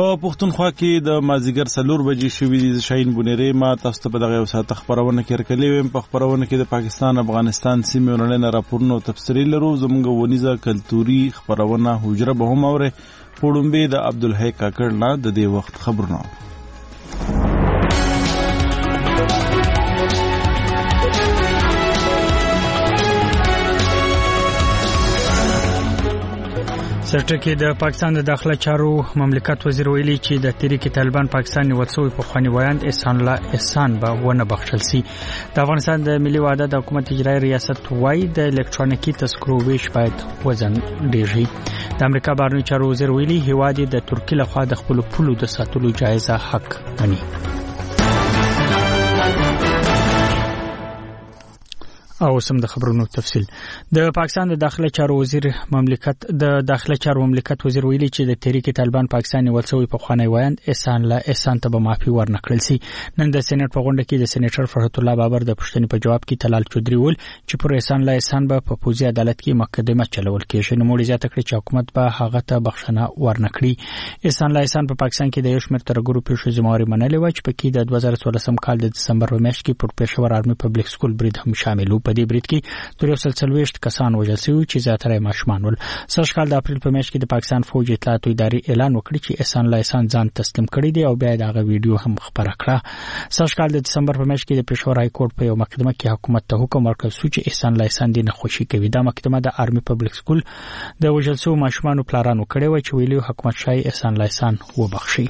پښتونخوا کې د مازیګر 4 بجې شوې دي. شاهین بونیری ما تاسو ته په دغه وساته خبرونه کې ورکړې ویم. په خبرونه کې د پاکستان افغانستان سیمې ورننه راپورونه او تفسیري لرو. زموږ ونیزه کلتوري خبرونه حجره به هم اوره. پوړمبه د عبدالحی کاکړ نه د دې وخت خبرونه. سرټکی د پاکستان د داخله چارو مملکت وزیر ویلي چې د تحریک طالبان پاکستان نیول شوی په خواني وایند احسان به ونه بخښل شي. د افغانستان د ملي وحدت د حکومت اجرایی ریاست وايي د الکترونیکي تذکرو ویش باید وزن ډیر شي. د امریکا بهرنیو چارو وزیر ویلي هیواد د ترکیه لخوا د خپل پولو د ساتلو جایزه حق غني. او سم د خبرونو تفصیل. د پاکستان د داخله چارو مملکت وزیر ویلي چې د تحریک طالبان پاکستان نیول شوی په خوانی وایند احسان ته به معافي ورنکړل شي. نن د سېنات په غونډه کې د سېنیټر فرحت الله بابر د پښتنې په جواب کې تلال چودري ول چې پر احسان به په پوزي عدالت کې مقدمه چلول کېږي. نو موږ زیاته کړی چې حکومت به هغه ته بخښنه ورنکړي. احسان په پاکستان کې د یو شمېر ترګرو پیښو ذمہواری منلې و چې په کې د 2014 کال د دسمبر په میاشت کې پر پېښور آرمي پبلک سکول برید هم شامل و. په دې برید کې 340 کسان وژل شوي چې زیاتره ماشومان ول. سږ کال د اپریل په میاشت کې د پاکستان فوج اطلاعات ادارې اعلان وکړ چې احسان ځان تسلیم کړی دی او بیا دغه ویډیو هم خبره کړه. سږ کال د دسمبر په میاشت کې د پېښور های کورټ په یو مقدمه کې حکومت ته حکم ورکړ چې احسان دې نه خوشي کوي. دا مقدمه د آرمي پبلک سکول د وژل شوو ماشومانو پلارانو کړې و چې ویلي حکومت شای احسان وبخښي.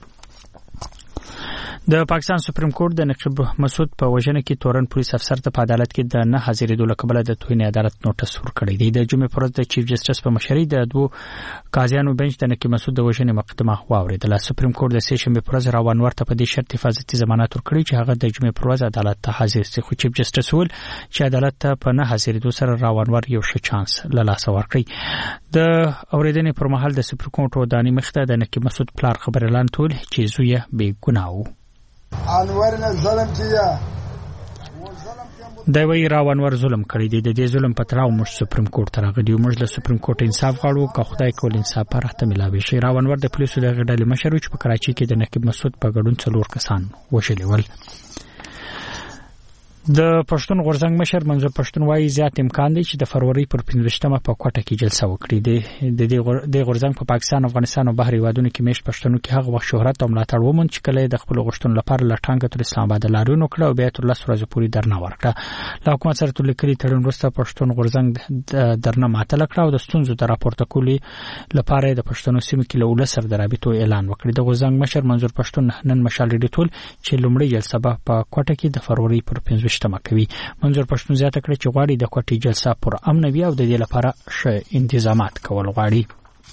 د پاکستان سپریم کورټ د نقیب مسعود په وژنه کې تورن پولیس افسر ته په عدالت کې د نه حاضرېدو لپاره د توهین عدالت نوټس ورکړی دی. د جمعې پر ورځ د چیف جسټس په مشرۍ د دوه قاضیانو بنچ د نقیب مسعود د وژنې مقدمه واوریدله. سپریم کورټ د سې شنبې پر ورځ راونور ته په دې شرط حفاظتي ضمانت ورکړی چې هغه د جمعې پر ورځ عدالت ته حاضر شي. خو چیف جسټس ول چې عدالت ته په نه حاضرېدو سره راونور یو ښه چانس له لاسه ورکړي. د اوریدنې پر مهال د سپریم کورټ ودانۍ مخته د نقیب مسعود پلار خبر اعلان ټول چې زوی بې ګناه و. انورنا ظلم کیا د وی راونور ظلم کړی دی. د دې ظلم په تړاو موږ سپریم کورټ ته راغلیو. موږ له سپریم کورټ انصاف غواړو که خدای کول انصاف پر راته ملاوي شي. راونور د پولیسو د غډلې مشر چې په کراچۍ کې د نقیب مسعود په ګډون 4 کسان وژلي ول. د پښتون غورځنګ مشر منظور پښتون وايي زیات امکان دی چې د فروری پر 15مه په کوټه کې جلسه وکړي. د غورځنګ په پاکستان، افغانستان او بهر هیوادونو کې میشت پښتنو کې هغه وخت شهرت او ملاتړ وموند چې کله د خپل غوښتنو لپاره لټانګه تر اسلام آباد لاریون وکړه او بیا تر 10 ورځې پورې درنه ورکړه. له حکومت سره تل کلی تړون وروسته پښتون غورځنګ درنه ماته کړه او د ستونزو د راپورته کولو لپاره د پښتنو سیمې کې له ولس سره د رابطو اعلان وکړ. د غورځنګ مشر منظور پښتون نن مشال ډی ټول چې لومړی جلسه په کوټه کې د فروری پر 15مه کوي. منظور پښتون زیاته کړ چې غواړي د کوټې جلسه پر امن وي او د دې لپاره ښه انتظامات کول غواړي.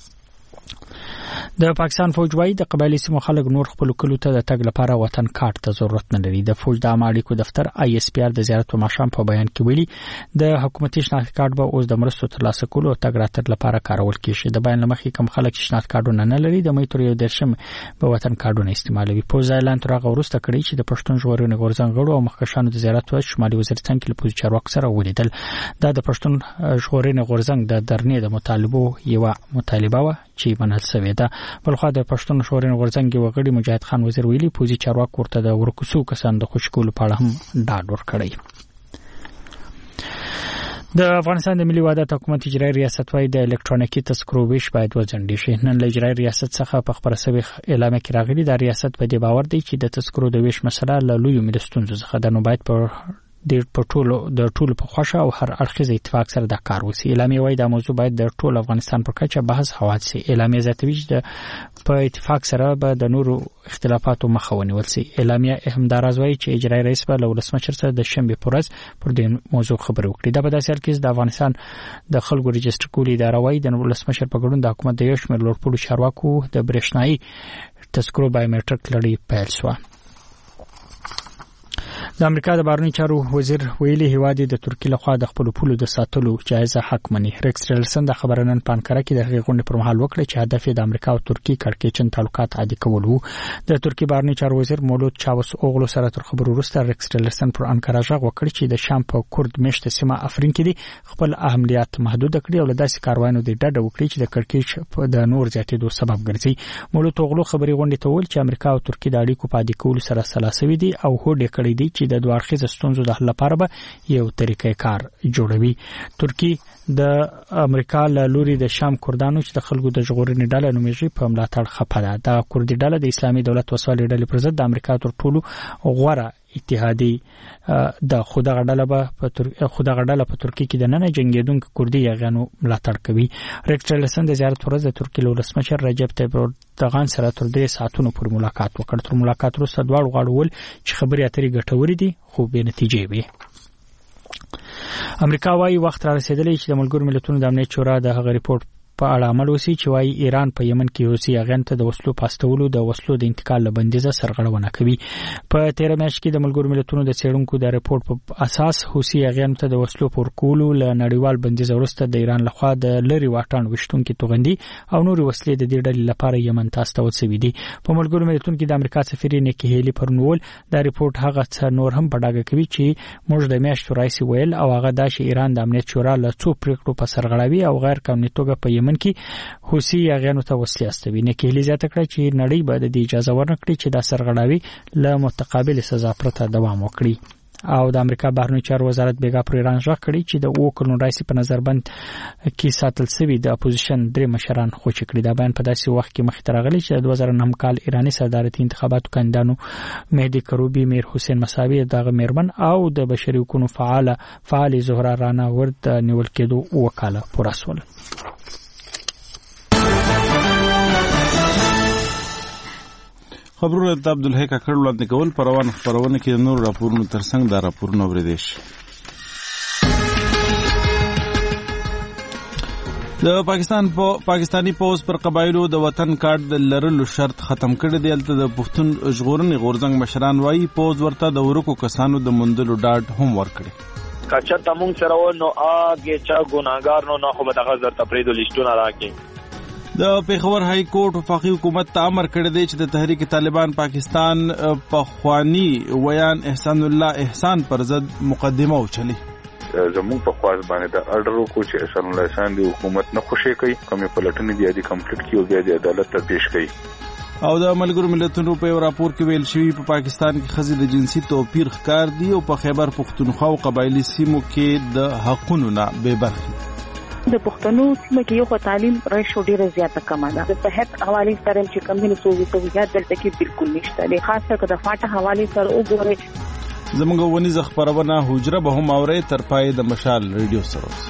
د پاکستان فوج وايي د قبایلی سیمو خلک نور خپل کلو ته د تګ لپاره وطن کارت ته ضرورت نه لري. د فوج د عامه اړیکو دفتر ISPR د زیارت په ماشام په بیان کې ویلي د حکومتي شناخت کارت به اوس د مرستو ترلاسه کولو او تګ راتګ لپاره کارول کیږي. د بیان لمخې کوم خلک چې شناخت کارتونه نه لري د مې تر یو درشم به وطن کارتونه استعمالوي. فوج اعلان تر هغه وروسته کړی چې د پښتون ژغورنې غورځنګ غړو او مخکښانو د زیارت په شمالي وزیرستان کې له پوز چارواکو سره ولیدل. دا د پښتون ژغورنې غورځنګ د درنې د مطالبو یو مطالبه و چې منل شوې ده. بلخو د پښتون ژغورنې غورځنګ یو غړي مجاهد خان وزیر ویلي پوزي چارواکو ورته د ورکوسو کسان د خوشکولو په اړه هم ډاډ ورکړی. د افغانستان د ملي وحدت حکومت اجرایی ریاست وايي د الکترونیکي تذکرو ویش باید وځنډ شي. نن له اجرایی ریاست څخه په خبره شوی اعلان کې راغلی د ریاست په دې باور دی چې د تذکرو د ویش مسله له لویو ملي څخه د نو باید په د ټولو په خوښه او هر اړخیز اتفاق سره د کار وسی. اعلامیه وايي دا موضوع باید د ټول افغانستان پر کچه بحث حواد سي. اعلامیه زیاتوي چې په اتفاق سره به د نورو اختلافاتو مخه ونیول سي. اعلامیه همداراز وايي چې اجرایی رئیس به له ولسمشر سره د شنبه پر ورځ پر دې موضوع خبرې وکړي. دا په داسې حال کې د افغانستان د خلکو رجستر کولو اداره وايي د ولسمشر په ګډون د حکومت د یو شمېر لوړپوړو چارواکو د برېښنايي تذکرو بایومټریک لړۍ پیل شوه. د امریکا د بهرنیو چارو وزیر ویلي هیواد د ترکیې لخوا د خپل پولو د ساتلو جایزه حق مني. ریکس ټیلرسن د خبرنن په انکاره کې د غونډې پر مهال وکړه چې هدف د امریکا او ترکیې کړکېچن تعلقات عادي کول وو. د ترکیې بهرنیو چارو وزیر مولود چاوس اوغلو سره تر خبرو وروسته ریکس ټیلرسن پر انکاره ژغ وکړ چې د شام په کورد میشته سیمه افرین کې دي خپل اهمیت محدود کړي او له داسې کاروانو د ډډه وکړي چې د کړکېچ د نور زیاتېدو سبب ګرځي. مولود اوغلو خبري غونډې ته ویل چې امریکا او ترکیې د اړیکو په عادي کولو سره سلاسوي دي او هوډ کړی دي چې د دوه اړخیزه ستونزو د حل لپاره به یو طریقې کار جوړوي. ترکیه د امریکا له لوري د شام کردانو چې د خلکو د ژغورنې ډله نومیږي په ملاتړ خپه ده. د کردي ډله د اسلامي دولت وسوالې ډلې پر ضد د امریکا تر ټولو غوره اتحادی د خدغه ډله په ترکیه کې د نن جنگیدونکو کردي یغانو ملاتړ کوي. ریکس ټیلرسن د زیارت ورځ د ترکیې ولسمشر رجب طیب اردوغان سره تر 3 ساعتونو پورې ملاقات وکړ. تر ملاقات وروسته دواړو غاړو ول چې خبرې اترې ګټورې دي خو بې نتیجې وي. امریکا وايي وخت را رسیدلی چې د ملګرو ملتونو د امنیت شورا د هغه ریپورت په اړه عمل وکړي چې وايي ایران په یمن کې روسي اغین ته د وسلو پاستولو د وسلو د انتقال لبندیزه سرغړونه کوي. په 13 میاشت کې د ملګرو ملتونو د څېړونکو د ریپورت په اساس روسي اغین ته د وسلو پورکولو له نړیوال بندیزه وروسته د ایران لخوا د لری واټن وشتونکو توغندي او نور وسلې د دې ډلې لپاره یمن ته استول شوې دي. په ملګرو ملتونو کې د امریکا سفیر نیکی هیلی پرنول د ریپورت هغه څه نور هم بډاګه کوي چې موږ د میاشتو راځي ویل او هغه د ایران د امنیت شورا له څو پریکړو په سرغړاوي او غیر قانوني توګه په یمن کې حوثي یغانو ته وسلې استوي. نیکهلی زیاته کړه چې نړۍ به د اجازه ورنکړي چې دا سرغړاوي له متقابل سزا پرته دوام وکړي. او د امریکا بهرنیو چارو وزارت بیګا پر ایران ژغ کړي چې د وکړو رئیس په نظربند کې ساتل شوی د اپوزیشن درې مشران خوشی کړي. دا بیان په داسې وخت کې مخ ته راغلی چې د 2009 کال ایرانی صدارتي انتخاباتو کاندیدانو مهدی کروبی، میر حسین مساوی، دغه میرمن او د بشري حقوقو فعال زهرا رانا ورد نیول کېدو وکاله پوراسول. خبرونه د عبدالحی کاکړ وړاندې کول په روان خبرونه کې نور راپورونو ترڅنګ دا راپورونه اورېدل شي. د پاکستانی پوز پر قبایلو د وطن کارت لرلو شرط ختم کړی دی. البته د پښتون ژغورنې غورځنګ مشران وایي پوز ورته د ورکو کسانو د موندلو ډاډ هم ورکړي. کچا تمون سره نو اګه چا ګناګار نو خو به دغه زر تفرید لیستونه راکې. د پیښور های کورټ وفاقي حکومت ته امر کړی دی چې د تحریک طالبان پاکستان په خوانی ویان احسان الله احسان پر ضد مقدمه وچلی. زموږ په خواص باندې د اډر کو چې احسان الله احسان دی حکومت نه خوشی کوي کومه پلټنې دی د کمپلیټ کیو بیا د عدالت ته پیش کړي. او د ملګرو ملتونو په راپور کې ویل شوی په پاکستان کې خزي د جنسي توپیر ښکار دی او په خیبر پختونخوا او قبایلی سیمو کې د حقونو نه بے برخي. د پښتنو سیمه کې یو تعلیم ریشو ډیره زیاته کمه ده. د صحت حواله سره چې کمونه سہولت دلته کې بالکل نشته دي، خاصه کله د فاټه حواله سره وګورئ. زموږ ونیزه خبرونه حجره به هم اوري تر پای د مشال ریډیو سره.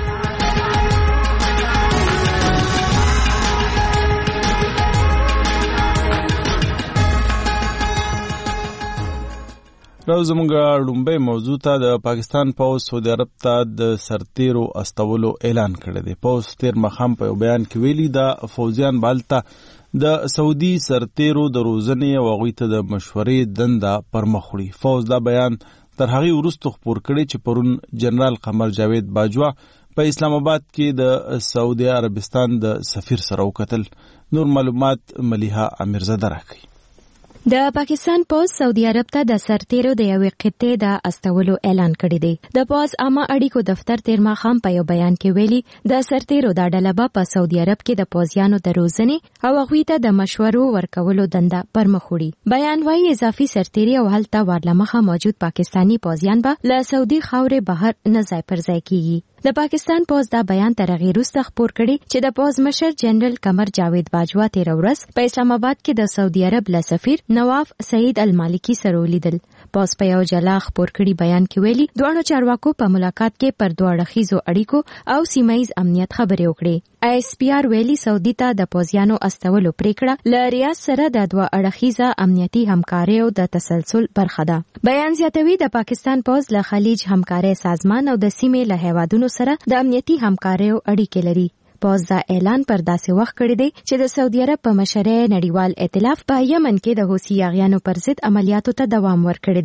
راو زمونږ لومبه موضوع ته د پاکستان پوز سعودي عرب ته د سرتیرو استولو اعلان کړی دی. پوز تیر مخام په بیان کې ویلي د فوجیان بالته د سعودي سرتیرو د روزنې او غوي ته د مشورې دنده پرمخ وړي. فوز دا بیان تر هغه وروسته خبر کړي چې پرون جنرال قمر جاوید باجوا په اسلام آباد کې د سعودي عربستان د سفیر سره وکتل. نور معلومات ملیحه امیرزاده راکړي. د پاکستان پوز سعودي عرب ته د سرتیرو د یوې قطعې د استولو اعلان کړی دی. د پوز عامه اړیکو دفتر تیر ماښام په یو بیان کې ویلي د سرتیرو دا ډله به په سعودي عرب کې د پوزیانو د روزنې او هغوی ته د مشورو ورکولو دنده پرمخ وړي. بیان وایي اضافي سرتیري او هلته ورلمخه موجود پاکستانی پوزیان به له سعودي خاورې بهر نه ځای پر ځای کیږي. د پاکستان پوز دا بیان تر هغې وروسته خپور کړي چې د پوز مشر جنرال قمر جاوید باجوا تېره ورځ په اسلام آباد کې د سعودي عرب له سفیر نواف سعید المالکی سره ولیدل. پوز په یو جلا خپور کړي بیان کې ویلي دواړو چارواکو په ملاقات کې پر دوه اړخیزو اړیکو او سیمایي امنیت خبرې وکړې. ISPR ویلي سعودي ته د پوزیانو استولو پریکړه له ریاض سره د دوه اړخیزه امنیتي همکارۍ او د تسلسل برخه ده. بیان زیاتوي د پاکستان پوز له خلیج همکارۍ سازمان او د سیمې له هیوادونو سره د امنیتي همکارۍ اړیکې لري. پوز دا اعلان پر داسې وخت کړی دی چې د سعودي عرب په مشرۍ نړیوال ائتلاف په یمن کې د حوثي یاغیانو پر ضد عملیاتو ته دوام ورکړی دی.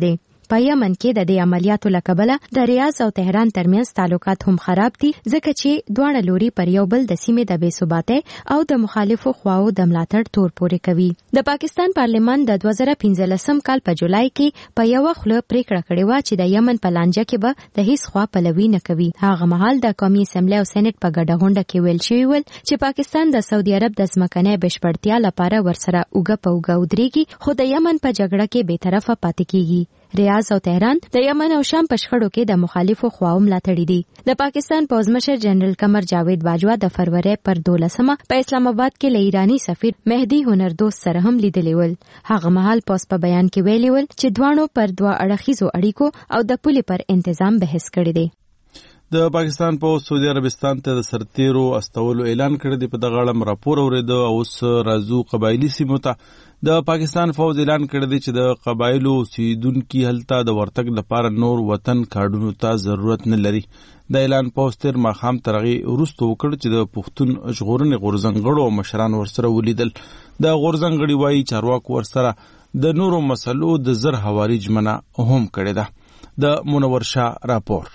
په یمن کې د دې عملیاتو له کبله د ریاض او تهران ترمنځ تعلقات هم خراب دي ځکه چې دواړه لوري پر یو بل د سیمې د بې ثباتۍ او د مخالفو خواو د ملاتړ تور پورې کوي. د پاکستان پارلمان د 2015 کال په جولای کې په یو خوله پریکړه کړې و چې د یمن په لانجه کې به د هیڅ خوا پلوي نه کوي. هغه مهال د قومي اسمبلی او سېنات په ګډه غونډه کې ویل شوی ول چې پاکستان د سعودي عرب د ځمکنۍ بشپړتیا لپاره ورسره اوږه په اوږه ودرېږي خو د یمن په جګړه کې بې طرفه پاتې کیږي. ریاض او تهران د یمن او شام په شخړو کې د مخالفو خواو ملاتړي دي. د پاکستان پوځمشر جنرال قمر جاوید باجوا د فروری پر 12 په اسلام آباد کې له ایرانی سفیر مهدي هنردوست سره هم لیدلی ول. هغه مهال پوز په بیان کې ویلي ول چې دوانو پر دوه اړخیزو اړیکو او د پولې پر تنظیم بحث کړی دی. د پاکستان په سعودي عربستان ته د سرتیرو استولو اعلان کړی دی. په دغه اړه راپور اوریده او اوس راځو قبایلی سیمو ته. د پاکستان فوج اعلان کړی دی چې د قبایلو اوسیدونکي هلته د ورتګ لپاره نور وطن کارډونو ته ضرورت نه لري. د اعلان پوسټر ماخام ترغي وروسته وکړ چې د پښتون ژغورنې غورځنګړو او مشران ورسره ولیدل. د غورځنګړي وایي چارواکو ورسره د نورو مسلو د زر حوالي جمنه هم کړی ده. د منور شاه راپور.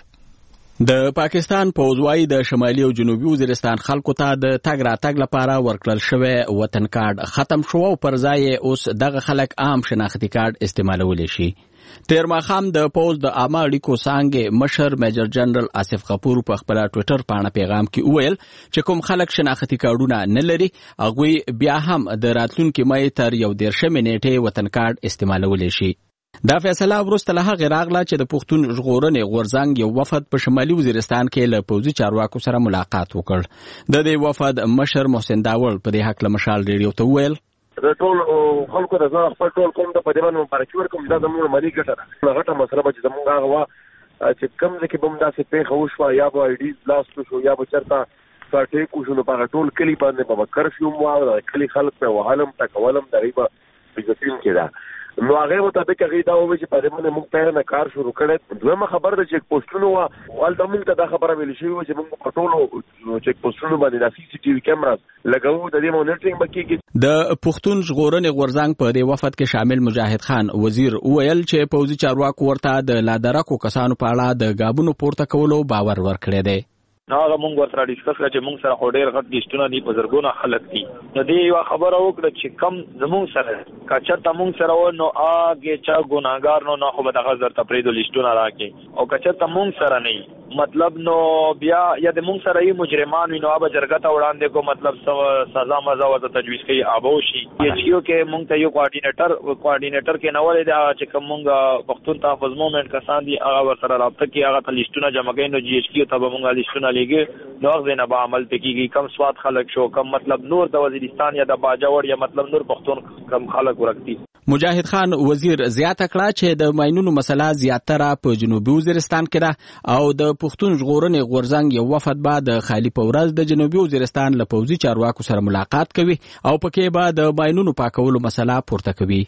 د پاکستان پوځوي د شمالي او جنوبي وزیرستان خلکو ته د تګ راتګ لپاره ورکړل شوی وطن کارت ختم شو او پر ځای اوس دغه خلک عام شناختی کارت استعمالولی شي. تیر ماخام د پوز د عامه اړیکو څانګې مشر میجر جنرال آصف غفور په خپل ټوئیټر باندې پیغام کې وویل چې کوم خلک شناختی کارتونه نه لري هغه بیا هم د راتلونکي مې تر 11 نیټه وطن کارت استعمالولی شي. دا فیصله وروسته له هغې راغله چې د پښتون ژغورنې غورځنګ یو وفد په شمالي وزیرستان کې له پوځي چارواکو سره ملاقات وکړ. د دې وفد مشر محسن داول په دې حق له مشال ریډیو ته وویل د ټول خلکو د ځان خپل ټول کوم د پدې باندې مبارکي ورکوم. دا زموږ ملي ګټه غټه مسله به چې زموږ هغه وا چې کوم ځکه بم داسې پیښه وشوه یا به ایډیز لاست شو یا به چرته ساټې کو شو نو په ټول کلی باندې به کرفیو مو او کلی خلک په وهالم تکولم دریبه بجتین کړه. نو هغه مطابق هغه دا وایي چې په دې باندې موږ په نه کار شروع کړل. دویمه خبر ده چې پوسټونو وال د موږ ته دا خبره ویل شوی چې موږ په ټولو چک پوسټونو باندې د سی سی ټي وي کیمراز لګاو د دې مونیټرینګ بکیږي. د پښتون ژغورنې غورځنګ په دې وفد کې شامل مجاهد خان وزیر ویل چې پوځي چارواکو ورته د لادرکو کسانو په اړه د غابونو پورته کولو باور ورکړی دی. هغه مونږ ورته ډیسکس کړ چې مونږ سره ډېر غټ لیستونه دي په زرګونه خلک دي. نو دې یو خبره وکړه چې کم زمونږ سره کچته مونږ سره و نو هغه چا ګناګار نو خو به دغه زر تپریدو لیستونه راکې او کچته مونږ سره نه مطلب نو بیا یا د مونږ سره یې مجرمان وي نو هغه جرګه ته وړاندې کو مطلب سزا مزا ورته تجویز کوي ابو شي. یو کې مونږ ته یو کوارډینیټر کې نو ولې دا چې کوم مونږ پښتون تحفظ موومېنټ کسان دي هغه ورسره رابطه کوي هغه ته لیستونه جمع کوي نو جی ایچ کیو ته به مونږ لیستونه نو هغه نه به عمل پکېږي. کم سواد خلک شو کم مطلب نور د وزیرستان یا د باجوړ یا مطلب نور پښتون کم خلک ورکتي. مجاهد خان وزیر زیاته کړه چې د ماینونو مسله زیاتره په جنوبي وزیرستان کې ده او د پښتون ژغورنې غورځنګ یو وفد به د خالی په ورځ د جنوبي وزیرستان له پوځي چارواکو سره ملاقات کوي او پکې به د ماینونو پاکولو مسله پورته کوي.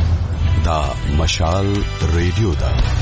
دا مشال ریډیو ده.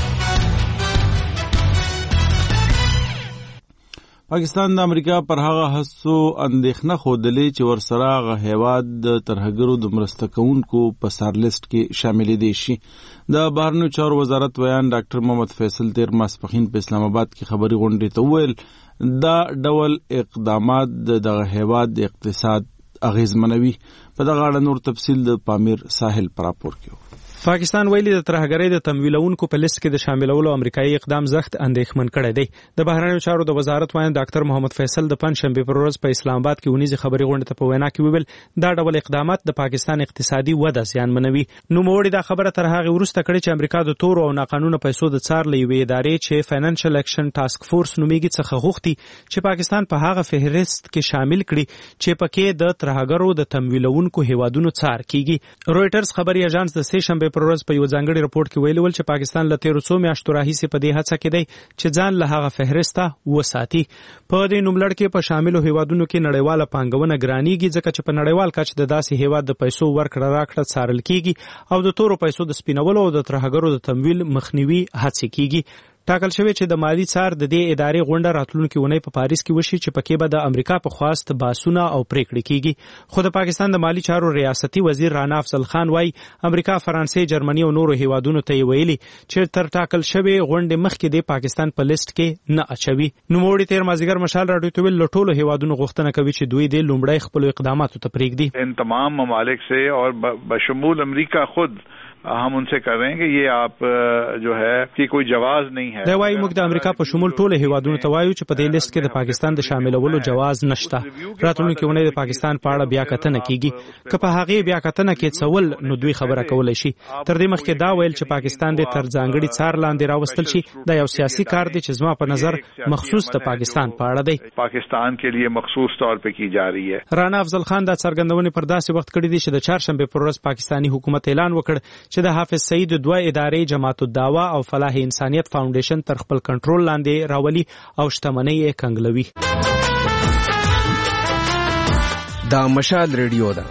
پاکستان د امریکا پر هغه هڅو اندېښنه ښودلې چې ورسره هغه هیواد د ترهګرو د مرسته کوونکو په سر لیست کې شاملېدی شي. د بهرنیو چارو وزارت ویان ډاکټر محمد فیصل تیر ماسپښین په اسلام آباد کې خبري غونډې ته وویل دا ډول اقدامات دغه هیواد د اقتصاد اغیزمنوي. په دغه اړه نور تفصیل د پامیر ساحل پر راپور کې. پاکستان ویلي د ترهګرۍ د تمویلونکو په لیست کې د شاملولو امریکایي اقدام زخت اندېښمن کړی دی. د بهرنیو چارو د وزارت وایي ډاکټر محمد فیصل د پنځشنبه پر ورځ په اسلام آباد کې ونیزي خبري غونډه ته په وینا کې ویل دا ډول اقدامات د پاکستان اقتصادي وده زیانمنوي. نو موړي دا خبره تر هغه وروسته کړې چې امریکا د تور او ناقانونه پیسو د څار لوي ادارې چې فاینانشل اکشن ټاسک فورس نومیږي څخه غوښتي چې پاکستان په هغه فهرست کې شامل کړي چې پکې د ترهګرو د تمویلونکو هیوادونو څار کیږي. رويټرز خبري اژانس د سه شنبه پر ورځ په یو ځانګړي رپورت کې ویلي ول چې پاکستان له 1300 میاشتو راهیسې په دې هڅه کې دی چې ځان له هغه فهرسته وساتي. په دې نوملړ کې په شاملو هیوادونو کې نړیواله پانګونه ګرانیږي ځکه چې په نړیوال کچ د داسې هیواد د پیسو ورکړه راکړه څارل کیږي او د تورو پیسو د سپینولو او د ترهګرو د تمویل مخنیوي هڅه کیږي. ټاکل شوی چې د مالی څار د دې ادارې غونډه راتلونکي اونۍ په پاریس کې وشي چې پکې به د امریکا په خواست باسونه او پریکړې کیږي. خو د پاکستان د مالی چارو ریاستي وزیر رانا افضل خان وايي امریکا، فرانسې، جرمني او نورو هیوادونو ته ویلي چې تر ټاکل شوی غونډې مخکې د پاکستان په لیست کې نه اچوي. نوموړي تیر مازیګر مشال راډیو ته ویل له ټولو هیوادونو غوښتنه کوي چې دوی د لومړی خپل اقداماتو ته پرېږدي. ان تمام ممالک سے اور بشمول امریکہ خود हम उनसे कर रहे हैं कि ये आप जो है कि कोई जवाज नहीं है. دا وايي موږ د امریکا په شمول ټول هیوادونو ته وایو چې په دې لیست کې د پاکستان د شاملولو جواز نشته. راتلونکي اونۍ د پاکستان په اړه بیا کتنه کیږي. که په هغه بیا کتنه کې څول نو دوی خبره کولای شي. تر دې مخکې دا ویل چې پاکستان د تر ځانګړي څار لاندې راوستل شي. دا یو سیاسي کار دی چې زما په نظر مخصوص د پاکستان په اړه دی. پاکستان کے لیے مخصوص طور په کی جا رہی ہے. رانا افضل خان دا څرګندونې پر داسې وخت کړې دي چې د چهارشنبه پر ورځ پاکستانی حکومت اعلان وکړ چې د حافظ سعید دوه ادارې جماعت الدعوه او فلاح انسانیت فاونډیشن تر خپل کنټرول لاندې راولي او شتمنۍ یې کنګلوي. دا مشال ریډیو ده.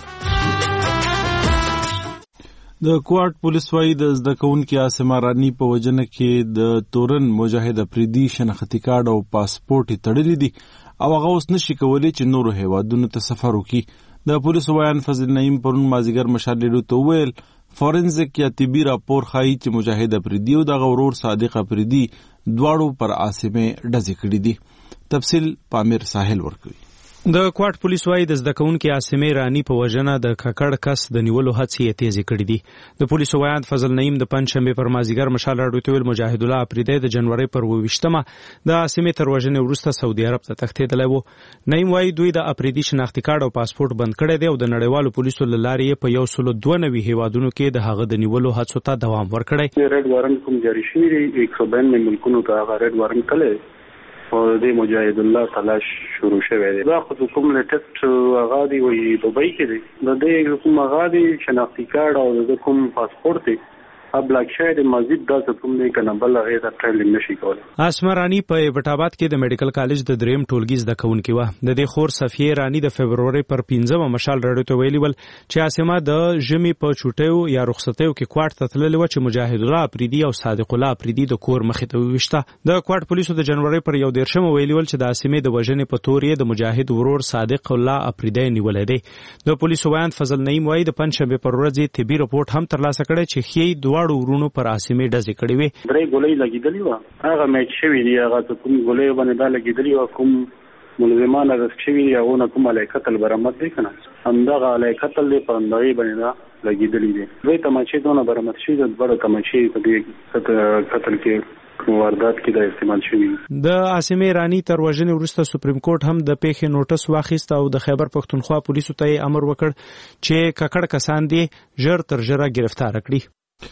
د کوارټ پولیس وايي د زده کوونکي عاصمه رانی په وجنه کې د تورن مجاهد افریدي شناختی کارت او پاسپورت تړلی دي او هغه اوس نشي کولی چې نورو هیوادونو ته سفر وکړي. د پولیسو ویان فضل نعیم پرون مازیګر مشال ریډیو ته ویل فورنزیک یا طبي راپور ښایي چې مجاهد افریدي او د غورور صادق افریدي دواړو پر عاصمه ډزې کړې دي. تفصیل پامیر ساحل ورکوي. د کوارټ پولیس وايي د زده کوونکي عاصمه رانی په وجنه د ککړ کس د نیولو هڅې تیزې کړې دي. د پولیسو ویان فضل نعیم د پنځشنبه پر مازیګر مشال راډیو ته ویل مجاهد الله افریدی د جنوري پر 28مه د عاصمه تر وجنه وروسته سعودي عرب ته تښتېدلی و. نعیم وايي دوی د افریدي شناختی کارت او پاسپورت بند کړی دی او د نړیوالو پولیسو له لارې په 192 هیوادونو کې د هغه د نیولو هڅو ته دوام ورکړی. ریډ وارنټ کوم جاری شوی دی 192 ملکونو ته هغه ریډ وارنټ کله او د مجاهد الله تلاش شروع شوه دی. دا خو کوم لیټسټ هغه دی وی دوبۍ کې دی. د دې کوم هغه دی شناختی کارت او د کوم پاسپورت دی ابلاک شاید مزید دا کوم نه کنه بل هغه د ټریل نشي کولای. عاصمه رانی په ایبټاباد کې د میډیکل کالج د دریم ټولګي زده کوونکي و. د دې خور صفیه رانی د فبرवरी پر 15مه مشال راډیو ته ویلي ول چې عاصمه د ژمي په چوټیو یا رخصتیو کې کوارټ ته تللی و چې مجاهد الله افریدي او صادق الله افریدي د کور مخې ته وشته. د کوارټ پولیسو د جنوري پر 11مه ویلي ول چې د عاصمه د وژنې په تور یې د مجاهد ورور صادق الله افریدي نیولې دی. د پولیسو ویان فضل نعیم وايي د پنځشنبه پر ورځ طبي رپورت هم ترلاسه کړی چې خې دواړو ورونو پر عاصمه ډزې کړې وي. درې ګولۍ لګېدلې و. هغه میچ شوی دی هغه کوم ګولۍ باندې دا لګېدلې و کوم ملزمان هغه شوی دی هغه کوم علی قتل برآمد دی کنه همدغه علی قتل دی په اندای باندې دا لګېدلې دي. دوی تماچې دونه برآمد شوی د بڑو تماچې په دې قتل کې واردات کې د استعمال شوی. د عاصمه رانی تر وژنې وروسته سپریم کورټ هم د پیښې نوټس واخیست او د خیبر پښتونخوا پولیسو ته امر وکړ چې ککړ کسان دي ژر تر ژره گرفتار کړي.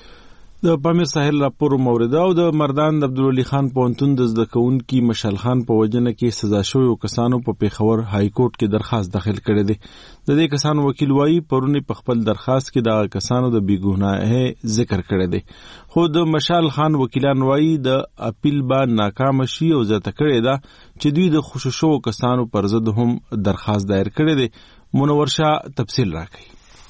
د پامیر ساحل راپور مورده او د مردان د عبدالولي خان پوهنتون د زده کوونکي مشال خان په وجنه کې سزا شویو کسانو په پیښور های کورټ کې درخواست داخل کړی دی. د دې کسانو وکیل وايي پرونی په خپل درخواست کې د کسانو د بیګناهه ذکر کړی دی. خو د مشال خان وکیلان وايي د اپیل با ناکام شي او زیاته کړی دا چې دوی د خوششو کسانو پر ضد هم درخواست دایر کړی دی. منور شاه تفصیل راکړي.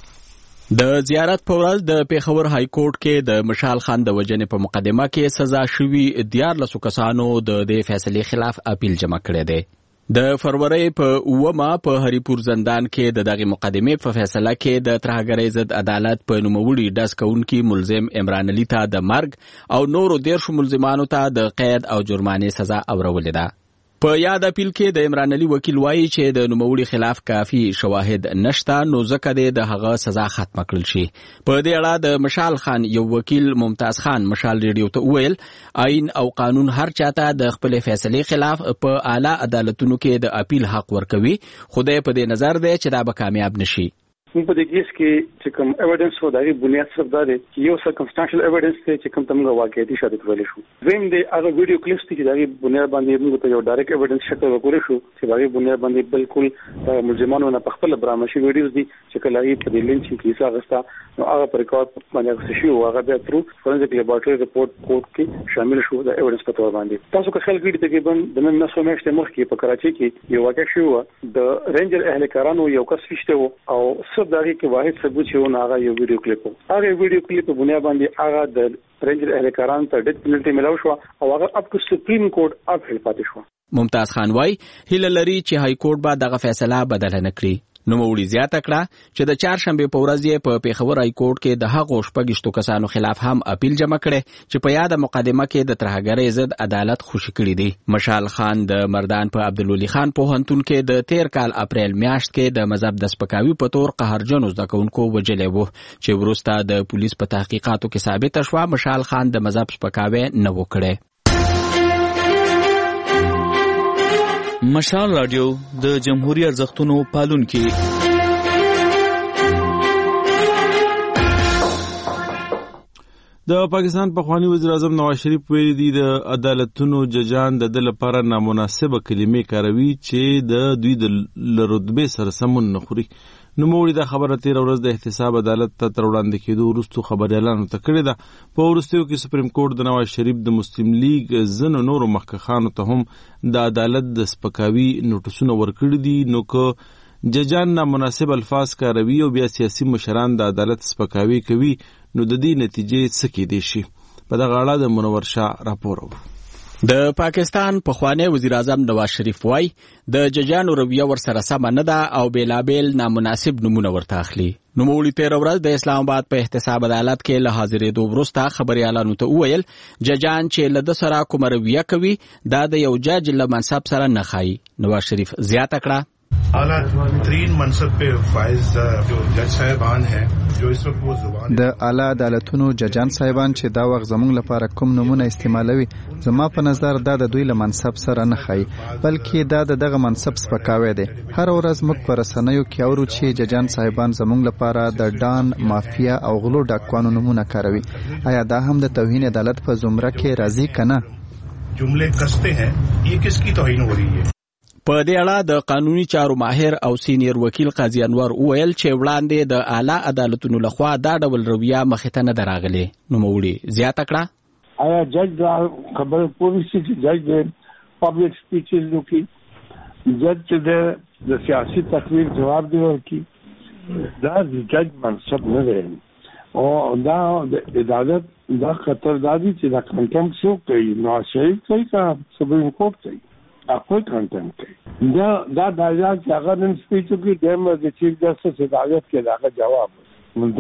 د زیارت په ورځ د پیښور های کورټ کې د مشال خان د وژنې په مقدمه کې سزا شوي 14 کسانو د دې فیصلې خلاف اپیل جمع کړی دی. د فروری په 9مه په هریپور زندان کې د دغه مقدمې په فیصله کې د ترهګرۍ ضد عدالت په نوموړي ډز کوونکي ملزم عمران علي ته د مرګ او نورو 13 ملزمانو ته د قید او جرمانې سزا اورولې ده. په یاد اپیل کې د عمران علي وکیل وایي چې د نوموړي خلاف کافي شواهد نشته نو ځکه د هغه سزا ختمه کړل شي. په دې اړه د مشال خان یو وکیل ممتاز خان مشال ریډیو ته وویل آئین او قانون هر چاته د خپل فیصلې خلاف په اعلی عدالتونو کې د اپیل حق ورکوي. خدای په دې نظر دی چې دا به کامیاب نشي. په دې کیس کې چې کوم ایویډنس و دا بنیاد صرف دا دی چې یو سرکمسټانشل ایویډنس دی چې کوم تمغه واقعیتي شاهد ویل شو. زم دې هغه ویډیو کلیپس چې دا بنیاد باندې موږ ته یو ډایرکټ ایویډنس شته وګورئ شو چې دا بنیاد باندې بالکل ملزمانو نه په خپل برامشي ویډیوز دي چې کله یې په دې لینچینګ کې څنګه نو هغه پر ریکارډ باندې شو هغه بیا ترو فورنزیک لیبارټری ریپورت کوډ کې شامل شو د ایویډنس په تور باندې. تاسو که خلک دې تقریبا د نن نسو میاشتې مخکې په کراچي کې یو واقع شو د رینجر اهلکارانو یو کس فشته او صاحب دغه کې واحد ثبوت یو هغه یو ویډیو کلیپ هغه ویډیو کلیپ په بنیاد باندې هغه د رینجر اهلکاران ته ډیت پنالټي ملاو شو او هغه اپ ټو سپریم کورټ اپیل پاتې شو. ممتاز خان وای هیله لري چې های کورټ به دغه فیصله بدل نه کړي. نو مولوی زیاته کړه چې د چهارشنبه په ورځ یې په پیښور های کورټ کې د هغو شپږشتو کسانو خلاف هم اپیل جمع کړي چې په یاد مقدمه کې د ترهګرۍ ضد عدالت خوشي کړي دي. مشال خان د مردان په عبدالولي خان پوهنتون کې د 13 کال اپریل میاشت کې د مذهب د سپکاوي په تور قهرجنو زده کوونکو وجلې وو چې وروسته د پولیس په تحقیقاتو کې ثابته شوه مشال خان د مذهب سپکاوی نه وکړي. مشال رادیو د جمهوریت ارزښتونو پالونکي. د پاکستان پخوانی وزیر اعظم نواز شریف ویلي دي د عدالتونو ججان د دل لپاره نامناسبه کلمې کاروي چې د دوی د رتبه سره سمون نه خوري. نو موږ دا خبره تیر ورځ د احتساب عدالت ته تر وړاندې کېدو وروسته خبريالانو ته کړې ده. په وروستیو کې سپریم کورټ د نواز شریف د مسلم لیگ ځینو نورو مخکښانو ته هم د عدالت د سپکاوي نوټسونه ورکړي دي. نو که ججان نامناسب الفاظ کاروي او بیا سیاسي مشران د عدالت سپکاوي کوي نو د دې نتیجې څه کېدای شي؟ په دغه اړه د منور شاه راپور و. د پاکستان پخوانی وزیر اعظم نواز شریف وای د ججانو رویه ورسره سم نه ده او بیلابیل نامناسب نمونه ورته اخلي. نو مولوی تیر ورځ د اسلام آباد په احتساب عدالت کې له حاضرېدو وروسته خبريالانو ته وویل ججان چې له د سره کوم رویه کوي دا د یو جج له منصب سره نه خایي. نواز شریف زیاته کړه اعلیٰ ترین منصب پہ فائز جو جج صاحبان ہیں جو اس وقت وہ زبان د اعلی عدالتونو ججان صاحبان چې دا وخت زموږ لپاره کوم نمونه استعمالوي زما په نظر دا د دوی له منصب سره نه خایي بلکې دا دغه منصب سپکاوی دی. هر ورځ موږ په رسنیو کې اورو چې ججان صاحبان زموږ لپاره د ډان مافیا او غلو ډاکوانو نمونه کاروي. آیا دا هم د توهین عدالت په زمره کې راځي کنه؟ جملے کستے ہیں یہ کس کی توہین ہو رہی ہے؟ په دې اړه د قانوني چارو ماهر او سینیر وکیل قاضي انور وویل چې وړاندې د اعلی عدالتونو لخوا دا ډول رویه مخې ته نه دراغلي. نو موړي زیاته کړه آیا جج دا خبر پوری سي چې جج د پبلک سپیچز وکي جج د سیاسي تقریر جواب دی ورکي دا جج منصب نه دی او دا د عدالت دا قطردادي چې دا کنټم شو کوي نواز شریف کوي کا سپریم کورټ کوي کوئی کنٹینٹ کوي دا دایا چې هغه نن سپیچ کوي دیم د چیف جسټس هدایت کې دا جواب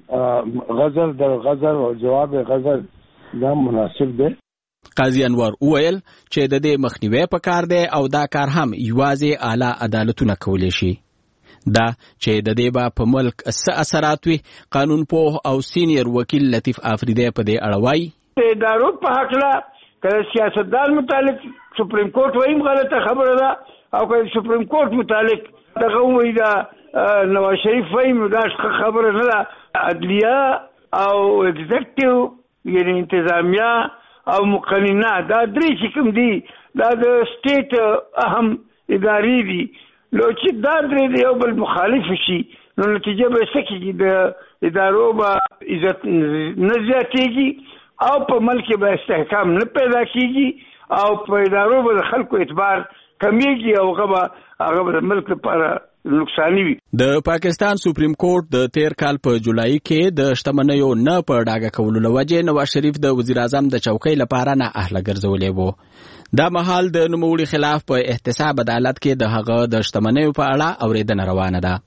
دا غزل د غزل او جواب غزل دا مناسب دی. قاضي انور وویل چې د دې مخنیوي پکار دی او دا کار هم یوازې اعلی عدالتونه کولی شي. دا چې د دې با په ملک څه اثرات وي قانون پوه او سینیر وکیل لطیف افریدی په دې اړه وایي ادارو په حق که سیاستدان متعلق سپریم کورټ وایم غلطه خبره ده او که سپریم کورټ متعلق دغه وایي دا نواز شریف وایم دا خبره نه ده. عدلیه او ایگزیکټیو یعنی انتظامیه او مقننه دا درې چې کوم دي دا د سټیټ اهم ادارې دي. نو چې دا درې د یو بل مخالف شي نو نتیجه به څه کېږي د ادارو به عزت نه زیاتېږي او په ملک به استحکام نه پیدا کیږي او په ادارو به خلکو اعتبار کمیږي او هغه د ملک لپاره نقصاني وي. د پاکستان سپریم کورټ د 13 کال په جولای کې د شتمنیو نه په ډاګه کولو لوجه نواز شریف د وزیر اعظم د چوکۍ لپاره نه اهله ګرځولې وو. دا مهال د نوموړي خلاف په احتساب عدالت کې د هغه د شتمنیو په اړه اوریدنه روانه ده.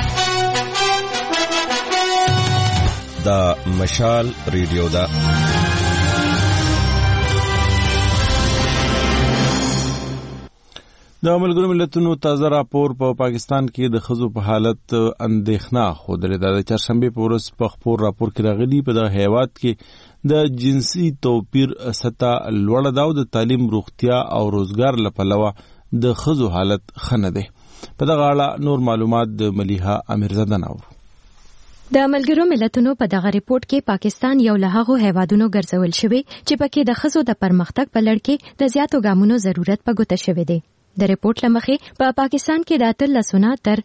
دا مشال ریډیو دا د ملګرو ملتونو تازه راپور په پاکستان کې د ښځو په حالت اندېښنه ښودلې ده. د چهارشنبې په ورځ په خپور راپور کې راغلي په دغه هیواد کې د جنسي توپیر سطح لوړه ده او د تعلیم روغتیا او روزګار له پلوه د ښځو حالت ښه نه دی. په دغه اړه نور معلومات د ملیحه امیرزاده ناور. د ملګرو ملتونو په دغه ریپورت کې پاکستان یو له هغو هیوادونو ګرځول شوی چې پکې د ښځو د پرمختګ په لړ کې د زیاتو ګامونو ضرورت په ګوته شوی دی. د ریپورت لمخې په پاکستان کې د 13 تر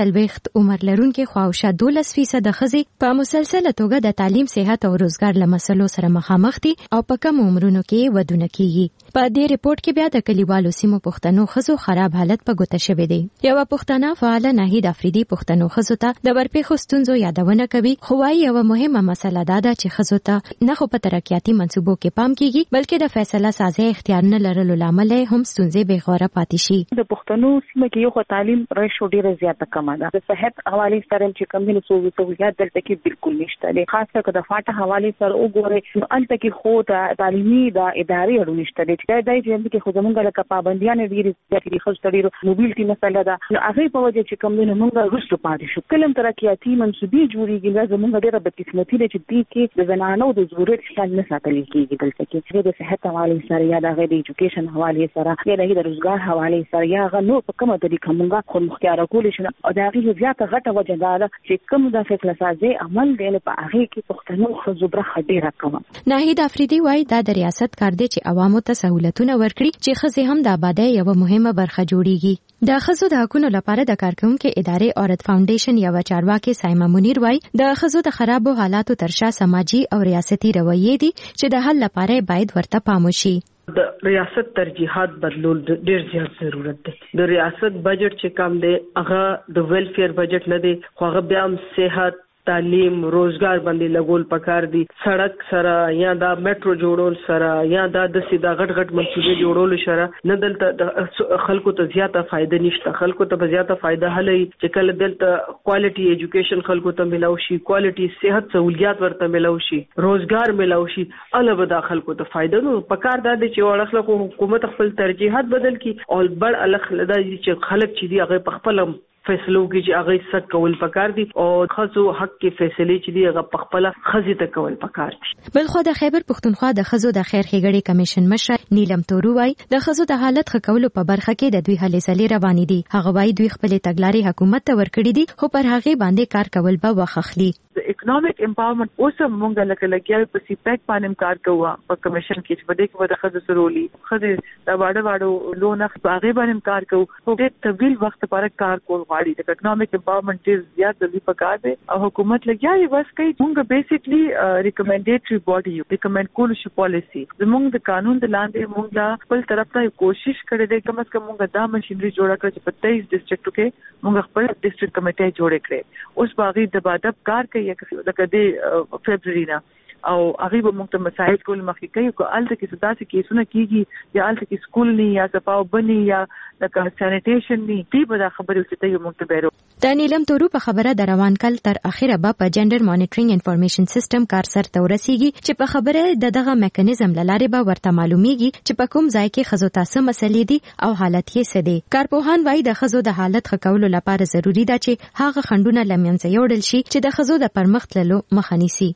9 عمر لرونکو خواوشا 12% ښځې په مسلسله توګه د تعلیم، صحت او روزګار لمسلو سره مخامخ دي او په کم عمرونو کې ودونه کیږي. په دې ریپورت کې بیا د کلیوالو سیمو پښتنو ښځو خراب حالت په ګوته شوی دی. یو پښتنه فعال ناهید افریدي پښتنو ښځو ته د ورپېښو ستونزو یادونه کوي، خو وايي یو مهمه مسله دا ده چې ښځو ته نه خو په ترقیاتي منصوبو کې پام کیږي بلکې د فیصله سازي اختیار نه لرلو لامل هم ستونزې به غوړه پاتې شي. د پښتنو سیمه کې یو تعلیم ریشو ډیره زیاته کمه ده. د صحت حواله سره چې کوم نه سہولت دلته کې بالکل نشته دي، خاص کر د فاټه حواله سره وګوره نو الته کې خو د تعلیمي د ادارې اړو نشته دي چې دای چې خو زمونږ له پابندیان ډیره زیاتې خو ډیره موبیلټي مسله ده. نو هغه په وجه چې کوم نه موږ رسو پاتې شو. کلم ترقیاتي منصوبې جوړیږي زمونږ ډیره بدقسمتي ده چې دې کې د زنانو د ضرورت خیال نه ساتل کیږي. دلته کې د صحت حواله سره یا د ایجوکیشن حواله سره یا د روزګار حواله سره یا غنو په کومه طریقه موږ خو مختار کول شي او دا غي زیاته غټه وجه ده چې کوم د فیصله سازي عمل دی په هغه کې پښتنو خو برخه ډیره کوم. ناهید افریدي وايي دا د ریاست کار دی چې عوامو ته سہولتونه ورکړي چې ښځې هم د آبادی یو مهمه برخه جوړیږي. د ښځو د حقوقو لپاره د کارکونکو ادارې عورت فاونډیشن یو چارواکي سایما منیر وايي د ښځو د خرابو حالاتو ترشا سماجی او ریاستي رویې دي چې د حل لپاره باید ورته پام وشي. د ریاست ترجیحات بدلول ډیر زیات ضرورت دی. د ریاست بجټ چې کم دی هغه د ویلفیر بجټ نه دی، خو هغه بیا هم صحت، تعلیم، روزګار باندې لګول پکار دي. سړک سره یا دا میټرو جوړول سره یا دا د سیدا غټ منصوبې جوړول سره نه دلته خلکو ته زیاته فائدہ نشته. خلکو ته زیاته فائدہ هلې چې کله دلته کوالټي ایجوکیشن خلکو ته ملاو شي، کوالټي صحت سہولیات ورته ملاو شي، روزګار ملاو شي، البته دا خلکو ته فائدہ نو پکار دا دي چې ورخلکو حکومت خپل ترجیحات بدل کی او بل الخ لدا چې خلک چې دی هغه په خپل فیصلو کې چې هغه ست کول پکار دي او خصو حق کې فیصله چې دی هغه په خپل خزي ته کول پکار دي. بل خو د خیبر پښتونخوا د خزو د خیر ښېګړې کمیشن مشر نیلم تورو وايي د خزو د حالت خکولو په برخه کې د دوی هلې ځلې روانې دي. هغه وايي دوی خپل تګلارې حکومت ته ورکړي دي خو پر هغه باندې کار کول به وخخلي. د اکونومیک امپاورمنت اوس مونږ لکه لګیا په سی پیک باندې کار کوو په کمیشن کې چې بده کې د خزو سرولي خزو د واړو لون په هغه باندې کار کوو. خو د طویل وخت لپاره کار کول غواړي. د اکونومیک امپاورمنت ډیر زیات د پکار دی او حکومت لګیا یې بس کوي. مونږ بیسیکلی ریکمنډیټری باډي یو ریکمنډ کول شو پالیسی زمونږ د قانون د لاندې مونږ خپل طرف ته کوشش کړې ده کم از کم مونږ دا ماشينري جوړه کړې چې په 23 ډیسټریکټو کې مونږ خپل ډیسټریکټ کمیټه جوړې کړې. اوس باغی د بادب کار کوي لکه د فبرवरी نه او هغه به موږ ته مسائل کول مخکې کوي کو الته کې صدا سي کیسونه کیږي یا الته کې سکول نه یا صفاو بني یا د سانیټیشن نه دی به خبرې وسته یو موږ ته بیرو. د نیلم تورو په خبره د روان کال تر اخره په جندر مانیټرینګ انفارمیشن سیستم کار سره ورسیږي چې په خبره دغه میکانیزم لاره به ورته معلومیږي چې په کوم ځای کې خزو تاسو مسلې دي او حالت یې څه دي. کارپوهان وايي د خزو د حالت خکولو لپاره ضروری ده چې هغه خندونه لمنځه یوړل شي چې د خزو د پرمخ تللو مخه نیسي.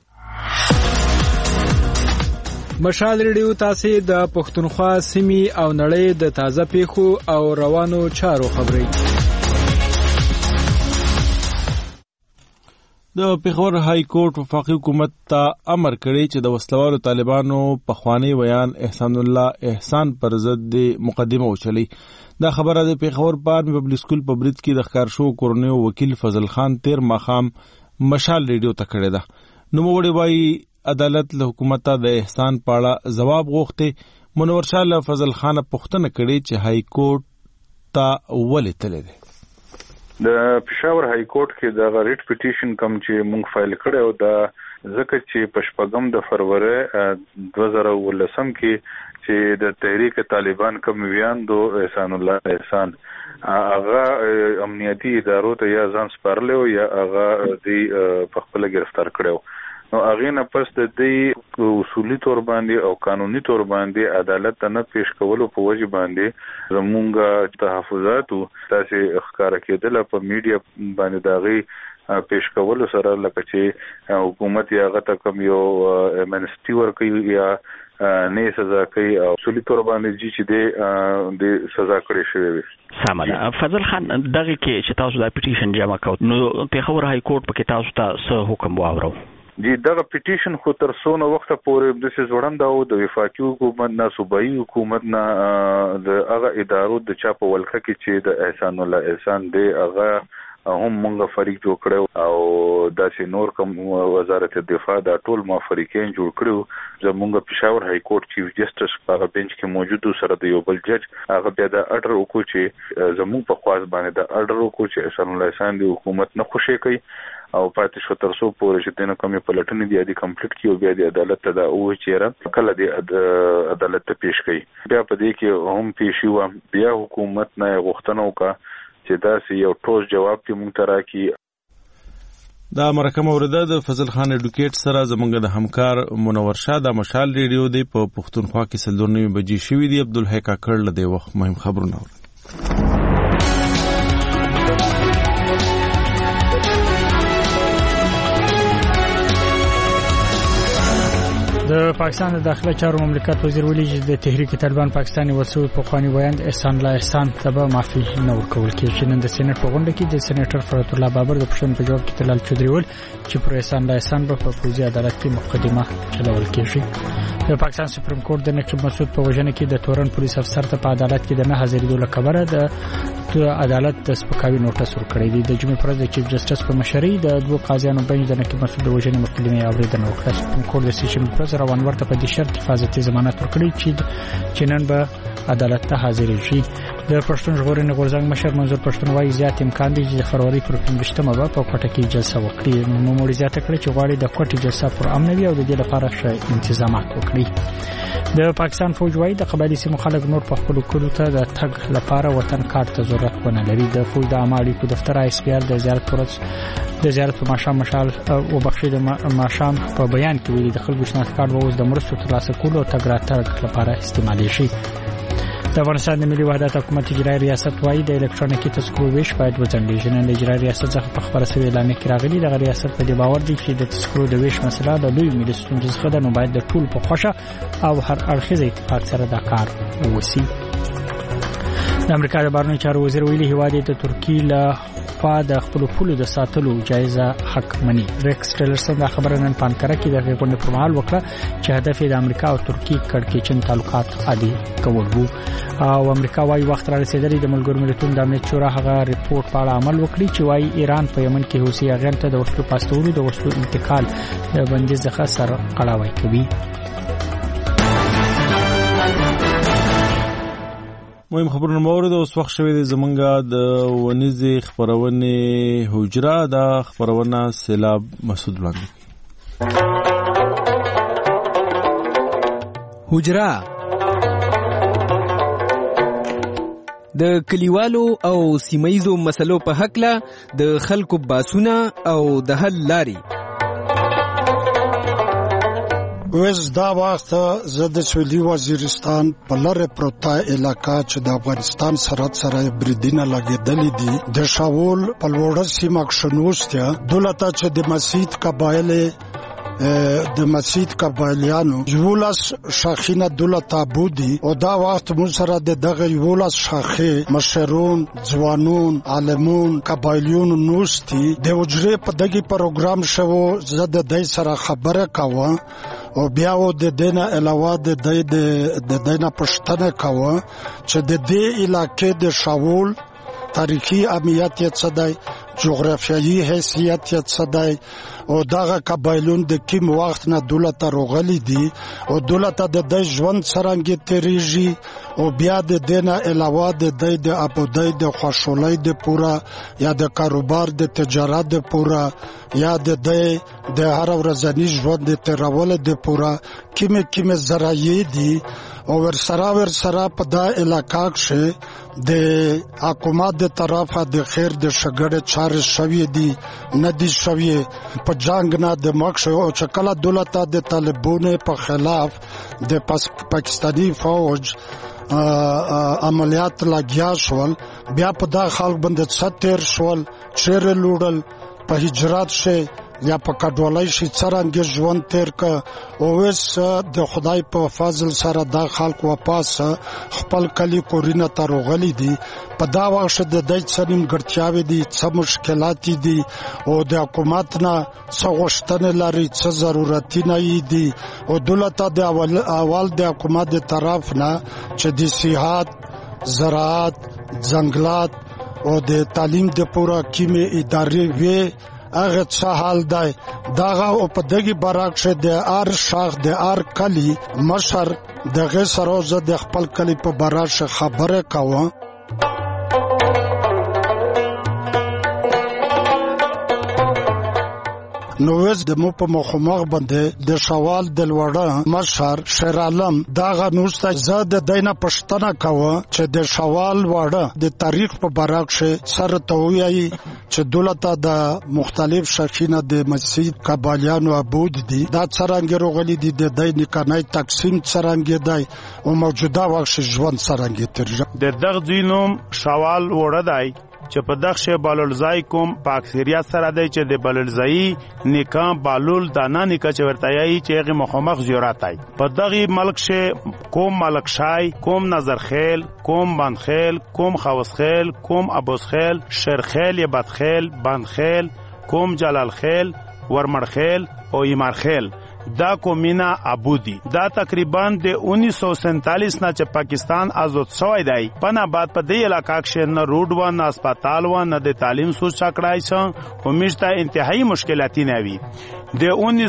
مشال ریډیو تاسو د پښتونخوا سیمې او نړۍ د تازه پیښو او روانو چارو خبري. د پیښور های کورټ وفاقي حکومت ته امر کړی چې د وسلوالو طالبانو پخوانی بیان احسان الله احسان پر ضد مقدمه وچلی. دا خبره د پیښور پارمي پبلک سکول په برید کې د ښکار شو کورنیو وکیل فضل خان تیر ماخام مشال ریډیو ته کړی ده. نو موږ وایي عدالت له حکومت د احسان پاړه جواب غوښته. منور شاه فضل خان پښتنه کړي چې های کورټ ته ولې تللی دی. د پېښور های کورټ کې د ریټ پټیشن کوم چې مونږ فایل کړو دا ځکه چې په 8 د فروری 2019 کې چې د تحریک طالبان کوم ویاندو احسان الله احسان هغه امنیتي ادارو ته یا ځان سپارلو یا هغه دی په خپل گرفتار کړو. نو هغه نه پس د دې اصولي تور باندې او قانوني تور باندې عدالت ته نه پیش کولو په وجه باندې زمونږ تحفظات تاسو ښکارا کېدل په میډیا باندې داغي پیش کولو سره لکه چې حکومت یا غته کوم یو منسټي ورکوي یا نه سزا کوي او اصولي تور باندې چې د سزا کړی شوی. سامه فضل خان دغه کې چې تاسو د پټیشن جمع کړو نو پیښور های کورټ په کې تاسو ته څه حکم واورو؟ جی دغه پټیشن خو تر څونه وخت پورې د زوړند او د وفاقي حکومت نه صوبایي حکومت نه د هغه ادارو د چا په ولکه کې چې د احسان الله احسان دی هغه هم مونږه فریق جوړ کړو او داسې نور کوم وزارت دفاع دا ټول ما فریقین جوړ کړو زمونږ پېښور های کورټ چیف جسټس په بنچ کې موجود سره د یو بل جج هغه بیا د اډر وکړو چې زمونږ په خواص باندې د اډر وکړو چې احسان الله احسان دی حکومت نه خوشي کوي او پاتې شو تر څو پورې چې دنه کومې پلټنې دی د کمپلیټ کیو بیا د عدالت ته دا او چیرې کله دی عدالت ته پیش کړي بیا په دې کې هم پیش یو بیا حکومت نه غوښتنه وکړه چې دا یو ټوس جواب کې مونږ ته راکړي دا مرکه مورده د فضل خان اډوکیټ سره زمونږ د همکار منور شاه د مشال ریډیو دی په پښتونخوا کې 9:30 بجې شوې دی عبدالحی کاکړ له دې وخت مهم خبرونه د پاکستان د داخله چارو مملکت وزیر ویلي چې د تحریک طالبان پاکستاني وسوي په خواني ویاند احسان الله احسان ته معافي نه ورکول کېږي چې نن د سېنات په غونډه کې د سېنیټر فرات الله بابر د پښتون په جواب کې تلال چودري ول چې پر احسان الله احسان په پولیسي عدالت کې مقدمه چلول کېږي د پاکستان سپریم کورټ د نقیب مسعود په وژنه کې د تورن پولیس افسر ته په عدالت کې د نه حاضرېدو لپاره د عدالت د سپکاوي نوټس ورکړی دی د جمعې پر ورځ چیف جسټس په مشرۍ د دوه قاضیانو بین د نقیب مسعود د وژنې مقدمه اوریدنه وکړه سپریم کورټ د سیشن پر روان ورته په دې شرط حفاظتي ضمانت ورکړي چې نن به عدالت ته حاضر شي د پښتون ژغورنې غورځنګ مشر منظور پښتون وايي زیات امکان دی چې د فروری پر 15مه به په کوټه کې جلسه وکړي نو موري زیاته کړې چې غواړي د کوټې جلسه پر امن وي او د دې لپاره ښه تنظیمات وکړي د پاکستان فوج وايي د قبایلی سیمو خلک نور په خپل کلو ته د تګ لپاره وطن کار ته ضرورت ونه لري د فوج د عمالي کو دفتر آی اس پی آر د زیارت په ماشام مشال او بخښي د ماشام په بیان کې ویلي د خلکو شناخت کارت ووز د مرستو ترلاسه کولو او تګ راتګ لپاره استعمالي شي د افغانستان د ملي وحدت حکومت اجرایي ریاست وايي د الکترونیکي تذکرو ویش باید وځنډیږي نن د اجرایي ریاست څخه په خبره شوی اعلان کې راغلی د ریاست په دی باور دی چې د تذکرو د ویش مسله د لوی ملي ستونزې څخه ده نو باید د ټول په خوښه او هر اړخیز اتفاق سره دا کار وشي د امریکا د بهرنیو چارو وزیر ویلي هیواد د ترکیې له خوا د خپل پولو د ساتلو جایزه حق مني ریکس ټیلرسن دا خبره نن په انکره کې د غونډې پر مهال وکړه چې هدف د امریکا او ترکیې کړکېچن تعلقات عادي کول وو او امریکا وايي وخت را رسیدلی د ملګرو ملتونو د امنیت شورا هغه ریپورت په اړه عمل وکړي چې وايي ایران په یمن کې حوثي اغیان ته د وسلو پاستولو د وسلو انتقال د بندیز څخه سر قړاوی کوي مهم خبرونه مورد اوس وخت شوی دی زمونږه د ونیزي خبرونه حجره د خبرونه سیلاب مسعود وړاندې حجره د کلیوالو او سیمایزو مسلو په حق له د خلکو باسونه او د حل لاري وز دا وخت زده سویلی وزیرستان په لره پروتا علاقہ چې د افغانستان سرحد سره بریدینه لګیدلې دي د شاول په لوړه سیمه شنوستیا دولت چې د مسجد قبایلیانو یولاس شاخینه دولت ابودي او دا وخت مون سره دغه یولاس شاخه مشرون ځوانون عالمون قبایلیون نوستي د وجره په دغه پروګرام شوو زده دای سره خبره کاوه او بیا و د دینه علاوه د دینه پښتنه کاوه چې د دې علاقې د شاول تاریخي اهمیت یې څه دی جغرافیایي حیثیت یې څه دی او دغه قبایلون د کوم وخت نه دولت راغلي دي او دولت د دې ژوند څرنګه تیریږي او بیا د دینه علاوه د ابودی د خوشحالۍ د پورا یا د کاروبار د تجارت د پورا یا د هر ورځني ژوند د تیرول د پورا کیمه زراعي دي او ورسره په دا علاقہ کې د حکومت د طرفه د خیر د شګړې چارې شوي دي ندي شوي په جنگ نه د مخ او چکلا دولت د طالبانو په خلاف د پاکستاني فوج عملیات لګیا شول بیا په دا خلک باندې 70 شول چیرې لوړل په هجرت شه یا په کډوالۍ شي څرنګه ژوند تیر ک او وس د خدای په فضل سره د خلک واپس خپل کلی کورینه ته روغلي دي په دا وخت د دې څنیم ګټیاوي دي څه مشکلات دي او د حکومت نه څه غوښتنې لري څه ضرورت نه دي او دولت د اول د حکومت د طرف نه چې د صحت زراعت ځنګلات او د تعلیم د پوره کیمه ادارې وی هغه څه حال دی دغه او په دغه برعکس د ار شاخ د ار کلی مشر دغه سروزه د خپل کلی په برعکس خبره کوي نووز د مو په مخمغ باندې د شوال د لوړه مشر شیر عالم دغه نوسته زاد دینه پښتنه کوي چې د شوال وړه د تاریخ په برعکس سره تویي چې دولت د مختلف شخصینه د مسجد قبالیانو عبود دي دا څنګه روغلي دي د دینه کنای تقسیم څنګه دی او موجوده وخت ژوند څنګه ترجمه د دغه دینوم شوال وړه دی چې په دغه بالولزای کوم په اکثریت سره دی چې د بالولزای نکام بالول د نه نکا چې ورتایي چې هغه مخامخ زیارتای په دغه ملک شه کوم ملک شای کوم نظرخیل کوم بندخیل کوم خوسخیل کوم ابوسخیل شرخیل یا بدخیل بندخیل کوم جلالخیل ورمرخیل او ایمرخیل دا کومینا عبودی دا تقریبا د 1947 نه چې پاکستان آزاد شوی دی پنه بعد په دې علاقې کې نه روډ و نه هسپتال و نه د تعلیم سوچ چکړای څو همیشته انتهایی مشکلاتی نه وی د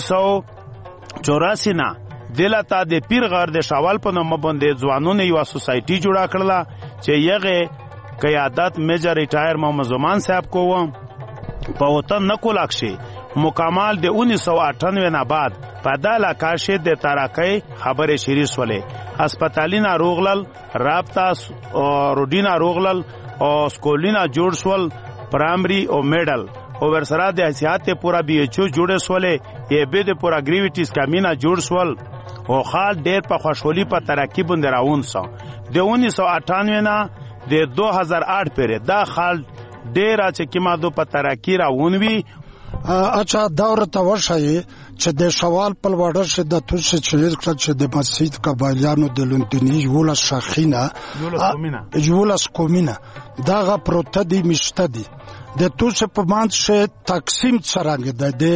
1984 نه دلته د پیرغار د شوال په نوم باندې ځوانونه یو سوسایټي جوړه کړله چې یغه قیادت میجر ریټایر محمد زمان صاحب کوم په وطن نکولاکشي مکمل د 1998 نه بعد په داله کاشه د تراکې خبره شریس ولې هسپتالینا روغلل رابطه روډینا روغلل او سکولینا جوړسول پرایمری او میډل او ورسره د حیثیت پورا بي ایچ او جوړسولې یې به د پورا گریویټیز کامینا جوړسول او خال ډېر په خوشحالي په ترقی باندې راون سو د 1998 نه د 2008 پورې دا خال ډېر چې کیما دو په ترقی راون وی اچھا دور ته ورشي چې د شوال په وړه شه د توسه چې د مسجد قبایلانو د لندنی یولا شاخینه یولا کومینه دغه پروتدي مشتدي د توسه په مانځ شه تقسیم څنګه د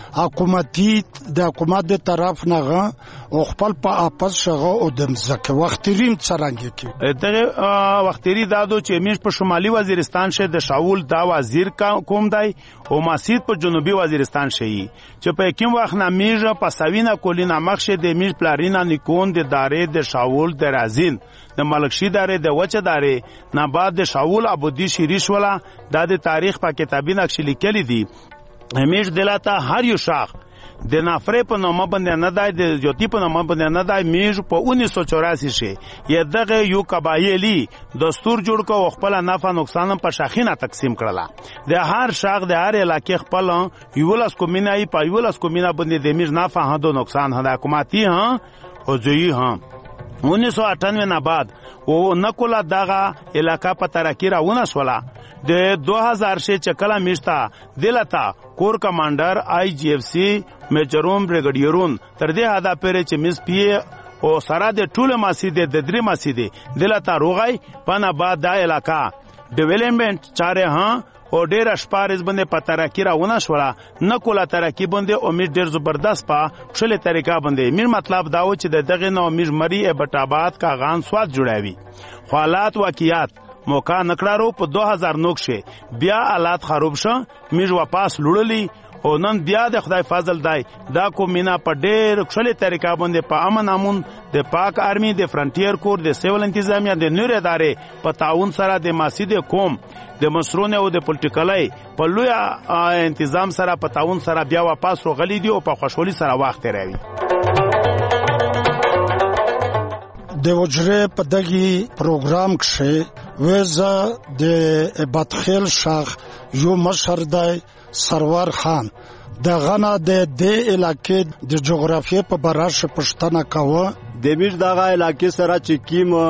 حکومت د طرف نه او خپل په اپس شغه او د مزکه وختریم څنګه کی دغه وختری دادو چې میش په شمالي وزیرستان شه د شاول دا وزیر کوم دی او مسجد په جنوبي وزیرستان شي چې په کوم وخت نه میش په ساوینه کولینا مخشه د میش پلارینا نیکون د دارې د شاول د رازین د ملکشي دارې د وچه دارې نه بعد د شاول ابودی شریش ولا د تاریخ په کتابی نقش لیکلي دي همیش دلته هر یو شاخ د نافره په نوم باندې نه دای د جوتی په نوم باندې نه دای میج په 1984 شي یا دغه یو قبایلی دستور جوړ کو خپل نفع نقصان په شاخینه تقسیم کړله د هر شاخ د هر علاقې خپل یولس کومینای په یولس کومینا باندې د میج نفع هدو نقصان هدا حکومتي ها او ځي ها 1998 نه بعد او نکولا دغه علاقہ په ترقی راونه شولا د 2000 شه چکلا میشتا دلتا کور کمانډر آی جی اف سی میجروم بریګډیرون تر دې حدا پره چې مس پی او سره د ټوله مسجد د درې مسجد دلتا روغای پنه بعد د علاقہ ډیولپمنٹ چاره ها او ډیر اشپارز باندې په ترقی راونه شولا نکولا ترقی باندې امید ډیر زبردست په خپل طریقه باندې میر مطلب داو چې دغه نو میر مری ابټاباد کا غان سواد جوړاوي حالات واقعیات موقع نکړارو په 2009 شه بیا حالات خراب شو میر واپس لړلی او نن بیا د خدای فضل دی دا کومینا په ډېر خپل طریقه باندې په امن امون د پاک آرمي د فرنټیر کور د سیول انتظامیه د نور ادارې په تعاون سره د مسجد قوم د مسرونه او د پولیټیکلای په لوی انتظام سره په تعاون سره بیا واپس روغلی دی او په خوشحالي سره وخت راوي د وجره په دغه پروګرام کې وزه د بدخیل شاخ یو مشر دی سرور خان د غنا د علاقې د جغرافیې په برابر پښتنه کاوه د میش دغه علاقې سره چې کیم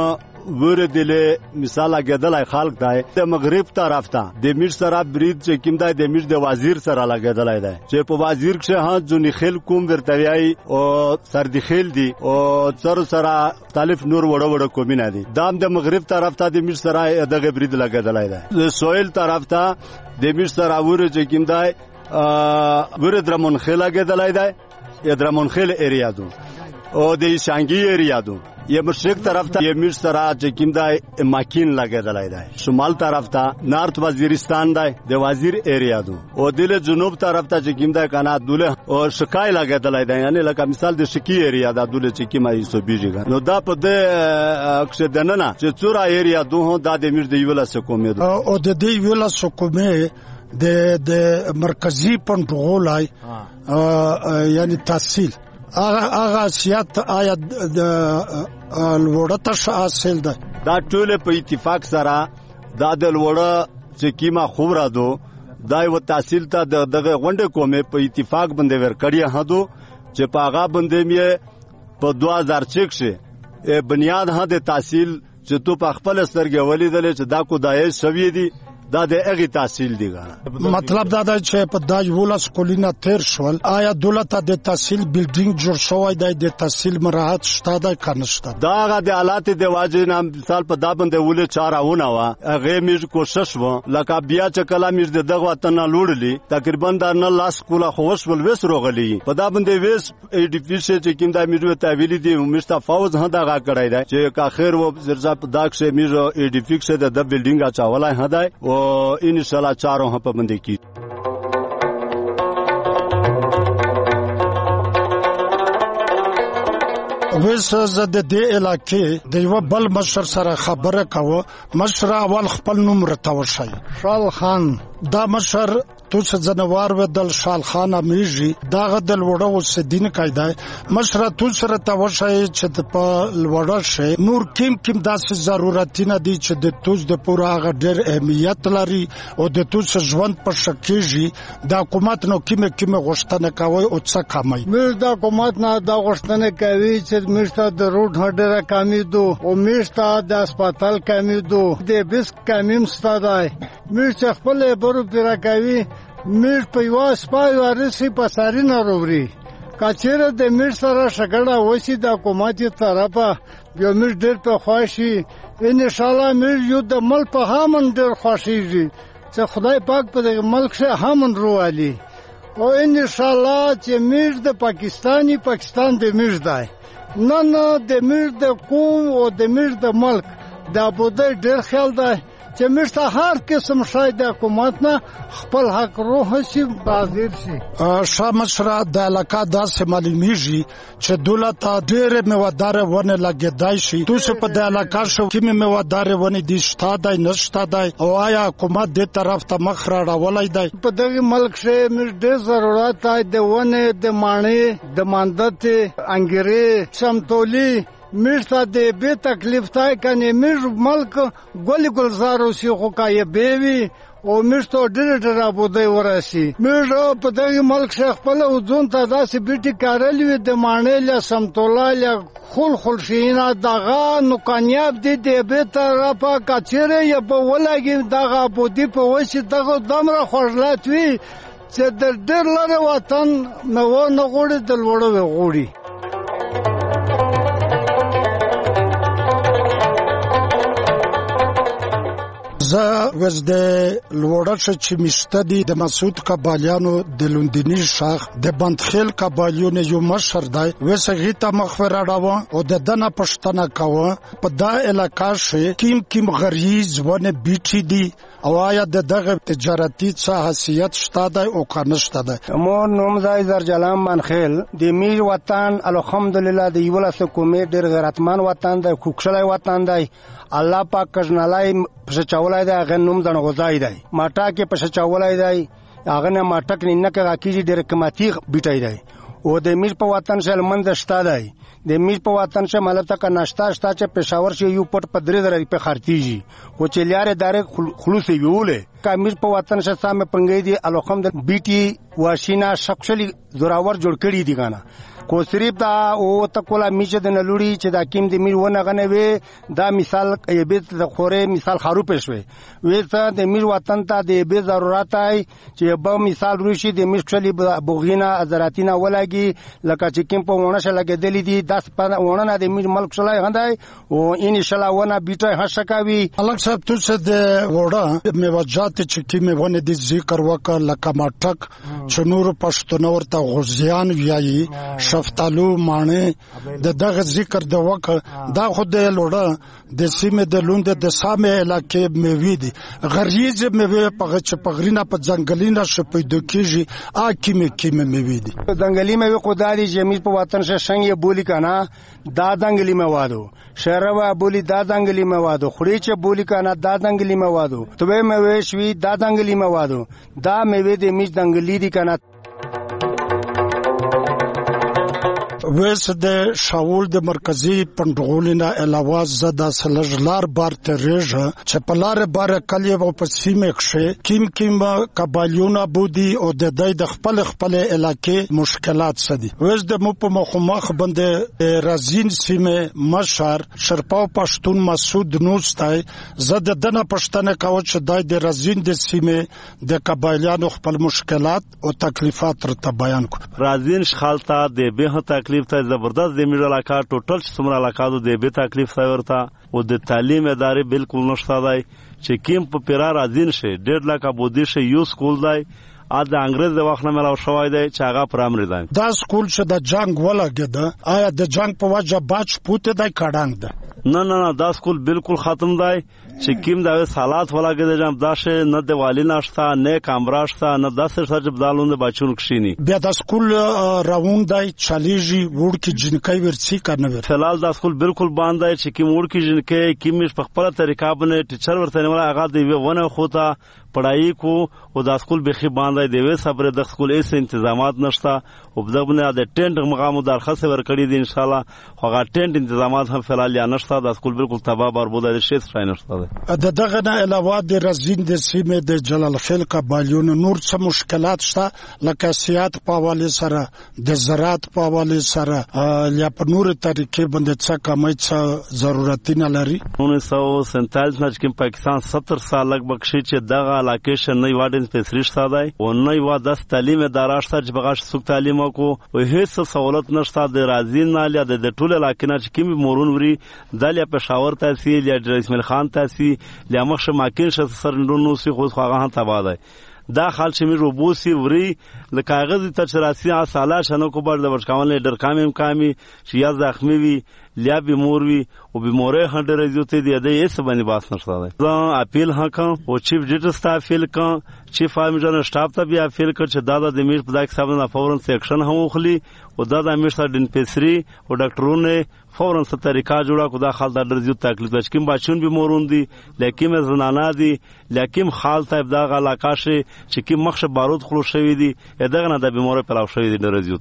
وردلې مثال اگدلای خلق دی د مغرب طرف ته د میر سره برید چې کیم دی د میر د وزیر سره لګیدلای دی چې په وزیر کې ها ځونی خل کوم ورتوی او سردی خل دی او سر سره مختلف نور وړه وړه کومینه دي دام د مغرب طرف ته د میر سره دغه برید لګیدلای دی د سویل طرف ته د میر سره ور چې کیم دی ور درمن خل لګیدلای دی درمن خل ایریا دو او د شانګي ایریا دو یہ مشرق طرف ته یہ میر سره چې کیم دی ماکین لګیدلای دی شمال طرف ته نارت وزیرستان دی د وزیر ایریا دو او د جنوب طرف ته چې کیم دی کنه دوله او شکای لګیدلای دی یعنی لکه مثال د شکی ایریا دا دوله چې کیم ای سو بیجګا نو دا په د اکثر دننه چې څورا ایریا دوه دا د میر دی ویلا سکومه او د دی ویلا سکومه د مرکزی پنټرولای یعنی تحصیل هغه سیاست آیا د لوړه حاصل ده دا ټول په اتفاق سره دا د لوړه چې کیما خوره دو دا یو تحصیل ته دغه غونډه کومه په اتفاق باندې ورکړی هدو چې په هغه باندې مې په 2006 شه بنیاد هده تحصیل چې تو په خپل سترګې ولیدل چې دا کو دای شوی دی دا د اغه تحصیل دی غواړه مطلب دا دی چې په دای ولا سکولینا تیر شول آیا دولت د تحصیل بلډینګ جوړ شوی دی د تحصیل مراحت شته دا کنهشته دا غا د حالات د واجب نام مثال په دا باندې ولې چارهونه وا هغه میز کوشش و لکه بیا چې کلا میز دغه وطن لوړلی تقریبا د نه لاس کوله خوش ول وس روغلی په دا باندې وس ایډیفیس چې کیم دا میز ته ویلی دی مصطفی فوز هدا غا کړای دی چې کا خیر و زرزا په داک شه میز ایډیفیکس د بلډینګ اچولای هدا او ان شاء الله چاروں ہاں پابندی کی ویس زده د علاقې د یو بل مشر سره خبره کاوه مشر اول خپل نوم رتاو شي شال خان دا مشر توس جنوار و دل شال خان امیجی داغه دل وړو سدین قاعده مشر توس رتاو شي چې په لوړه شي نور کیم داسې ضرورت نه دي چې د توس د پورا غډر اهمیت لري او د توس ژوند په شکیږي د حکومت نو کیم غوښتنه کوي او څه کمای مې د حکومت نه د غوښتنه کوي چې مشته د روډ هډره کمی دو او مشته د هسپتال کمی دو د بیس کمیم ستادای مشته خپل برو پیرا کوي میر په یو سپای ورسي په ساري ناروغري کچېره د میر سره شګړه وسی د حکومت طرفه یو میر ډېر په خوشي ان شاء الله میر یو د ملک په هامن ډېر خوشيږي چې خدای پاک په دغه ملک شه هامن روالي او ان شاء الله چې میر د پاکستان د میر دی نه د میر د قوم او د میر د ملک د ابوده ډېر خیال دی چې مشته هر قسم شای د حکومت نه خپل حق روح شي حاضر شي شامشرا د علاقه داسې معلومیږي چې دولت ډېر میوادار ونه لګیدای شي توسه په د علاقه شو کې میوادار ونه دي شته دای نشته دای او آیا حکومت د طرف ته مخ راړولای دی په دغه ملک شه مش ډېر ضرورت دی د ونه د مانې د ماندت انګری سمتولی مشته د به تکلیف تای کنه مش ملک گلزارو سی خو کای بیوی او مشته ډېر ابوده وراسي مش په دغه ملک شیخ په لوزون ته داسې بیٹی کارلوي د مانې له سمتولا له خل شینا دغه نو کانیاب دي د به طرفه کچره یا په ولګي دغه ابودي په وسی دغه دمره خوړلات وی چې د ډېر لره وطن نو غوړي د لوړو غوړي زه وزده لوړه چې مشته دي د مسعود قبالیانو د لوندینی شاخ د بندخیل قبالیونو یو مشر دی وسغی ته مخفر راو او د دنه پښتنه کاوه په دا علاقه شي کیم غریز ونه بیٹی دي او آیا دغه تجارتي څه حیثیت شته دی او کنهشته دی مور نوم زای زرجلام منخیل د میر وطن الحمدلله د یو لاس کومې ډېر غیرتمن وطن دی کوکشلای وطن دی الله پاک کژنلای پښچولای دی هغه نوم دنغوزای دی ماټا کې پښچولای دی هغه نه ماټک نه کې راکیږي ډېر قیمتي بیټای دی او د میر په وطن شل مند شته دی د میر په وطن شه ملته کا ناشتا شتا چې پېښور شي یو پټ په 3000 په خرتيږي او چې لارې دارې خلوص ویولې کا میر په وطن شه سامه پنګې دي الوخم د بیټي واشینا شخصلی زوراور جوړ کړی دي غانا کو صرف دا او تکولا میشه د نلوړي چې دا کیم د میر ونه غنه وي دا مثال ایبت د خوره مثال خروپ شوي وېته د میر وطن ته د به ضرورت ای چې به مثال روشي د میر خلی بوغینا ازراتینا ولګي لکه چې کیم په ونه شل لګیدلې دي 10 ونه نه د میر ملک شلای هندای او ان شاء الله ونه بیټه هشکاوي الګ صاحب تو څه د وړه میوجات چې کیم ونه د ذکر وکړه لکه ماټک چنور پښتون ورته غزيان ویایي شفتالو مانه دغه ذکر د وکړه دا خو د لوړه د سیمه د لوند د سامه علاقې میوي دي غریز میوي په غرینه په ځنګلینه شپې د کیږي کیمه میوي دي ځنګلي میوي خدای جمیل په وطن شنګ بولی کنه دا ځنګلي موادو شهروا بولی دا ځنګلي موادو خړې چې بولی کنه دا ځنګلي موادو توې میوي شوي دا ځنګلي موادو دا میوي د میج ځنګلي دي کنه ویس د شاول د مرکزی پندغولینا علاوه زدا سلجلار بار تریجه چې پلار بار کلی او په سیمه کې کیم قبایلونه بودی او د خپل علاقې مشکلات سدي ویس د مو په مخمخ باندې رازین سیمه مشر شرپاو پښتون مسعود نوستای زده دنه پښتنه کاوه چې د رازین د سیمه د قبایلانو خپل مشکلات او تکلیفات تر بیان کو رازین شخالتا د به تکلیف ته زبردست د میډ علاقہ ټوټل څومره علاقہ د به تکلیف ته ورته او د تعلیم ادارې بالکل نشته دی چې کیم په پیرا رازین شي 1.5 لک ابودي شي یو سکول دی ا د انګريز د وخت نه ملاو شوی دی چې هغه پرامري دی دا سکول چې د جنگ ولګید آیا د جنگ په وجه باج پوته دی کډانګ ده نه دا سکول بالکل ختم دی چې کیم دا حالات ولګید جام داشه نه د والی ناشتا نه کامراشتا نه داسې سرجب دالون د بچون کښینی بیا د سکول راوند دی چالیجی وړکی جنکای ورڅی کنه ور فلال دا سکول بالکل باندې چې کیم وړکی جنکای کیمش په خپل طریقه باندې ټیچر ورته نه هغه دی ونه خوتا پڑھائی کو او دا سکول بخي باندې دی وې صبر د سکول ایس تنظیمات نشتا او بدبنه د ټینټ مقام درخواست ورکړي دي ان شاء الله هغه ټینټ تنظیمات هم فعال یا نشتا دا سکول بالکل تباہ برباد دي شي څه نشتا د دغه نه علاوه د رزین د سیمه د جلال خیل قبایلونو نور څه مشکلات شته لکه سیاحت په حواله سره د زراعت په حواله سره یا په نور طریقې باندې څه کمای څه ضرورتونه لري 1947 نه چې پاکستان 70 سال لګ شي چې دغه علاقه نه وادن پیسریش ساده او نه و د تعلیم اداره شته چې بغاش سوق تعلیم کو او هیڅ سہولت نشته د رازین ناله د ټول علاقې نه چې کوم مورون وري د پېښور تحصیل یا اسماعیل خان تحصیل یا مخ ماکین ش سرندونو سی خو هغه هم تبا ده دا خال شمی روبوسی وری د کاغذ ته چراسی سالا شنو کو بر د ورکاون لیډر کامی چې یا زخمی وی لیا بیمور وی او بیموره هډر زیوته دی د یس باندې باس نشته ده اپیل هکم او چیف جسټس ته اپیل کړ چیف امیر سٹاف ته بیا اپیل کړ چې دا د امیر په داک صاحب نه فورن سیکشن هم وخلی او دا د امیر سره دین پیسری او ډاکټرونه فورن څه طریقہ جوړه کو دا خال د درځو تکلیف لکه بچون بیمورون دي لکه زنانه دي لکه خال ته دا علاقه شي چې کی مخ بارود خلو شوی دي دغه نه د بیموره پلاو شوی دي درځو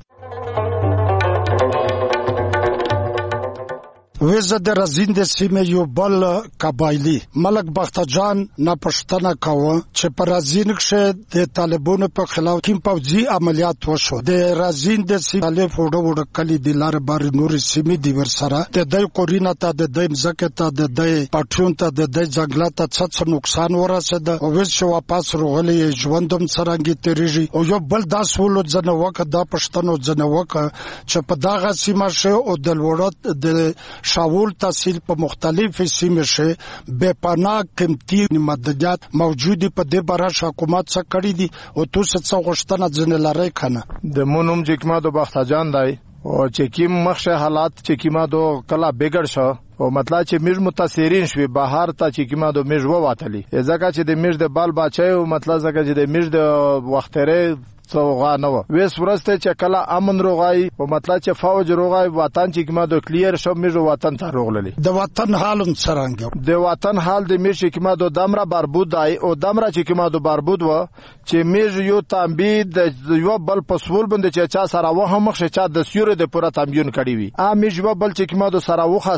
ویزه د رزین د سیمه یو بل قبایلی ملک بختجان نه پښتنه کاوه چې پر رزین کې د طالبانو په خلاف کوم پوځي عملیات وشو د رزین د سیمه فوډو کلی د لار بار نور سیمه دی ورسره د دای قرینه ته د دای مزکه ته د دای پټون ته د دای ځنګلات ته څه نقصان ورسېد او ویل شو واپس روغلی ژوندم سرانګي تیریږي او یو بل داس ولو ځنه وکړه د پښتنو ځنه وکړه چې په داغه سیمه شو او د لوړت د شاول تحصیل په مختلفو سیمو کې بے پناه قیمتي مددیات موجودي په دې برابر حکومت څخه کړی دي او تاسو څه غوښتنه ځنه لري کنه د مونوم جکما د بختجان دی او چې کیم مخشه حالات چې کیما دو کلا بګړ شو او مطلب چې میج متاثرین شوي بهر ته چې کیما دو میج وواتلی ځکه چې د میج د بال بچي او مطلب ځکه چې د میج د وختره څوغه نو وېس ورسته چې کله امن روغای او مطلب چې فوج روغای وطن چې کما دو کلیر شو میج وطن ته روغللی د وطن حالم څنګه د وطن حال د میج کما دو دمره بربود دی او دمره چې کما دو بربود و چې میج یو تنبید یو بل پسول بند چې چا سره و هم مخ چا د سیوري د پوره تنبیون کړی وي ا میج و بل چې کما دو سره و خاصل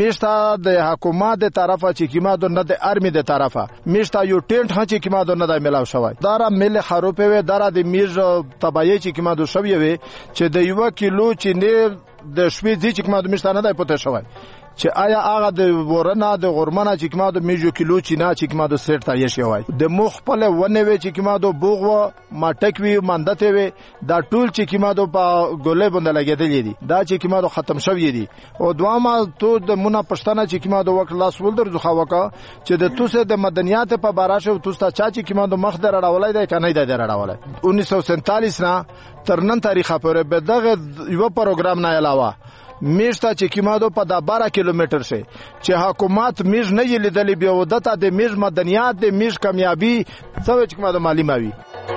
میشتا د حکومت د طرفه چې کیما د نه د ارمی د طرفه میشتا یو ټینټ ها چې کیما د نه د ملاو شوی دارا مل خروپه و دارا د میز تبعی چې کیما د شوی وي چې د یو کیلو چې نه د شپې دي چې کیما د میشتا نه د پته شوی چې آیا هغه د ورنه د غرمنه چې کما د میجو کیلو چینا چې کما د سیټ تا یې شوی د مخ په ونه وی چې کما د بوغ و ماټک وی مندته وی دا ټول چې کما د په ګولې باندې لګیدلې دي دا چې کما د ختم شوی دي او دوامه تو د مونږه پښتنه چې کما د وکړ لاس ولدر ځخه وکا چې د توسه د مدنیات په باراشه توستا چې کما د مخ در راولای دی کنه دی راولای 1947 نه تر نن تاریخه پورې به دغه یو پروګرام نه علاوه میشتا چې کیمادو په 12 کیلومتر شي چې حکومت میز نه لیدلې بیا ودته د میز مدنیات د میز کامیابی څه چې کیمادو مالی ماوي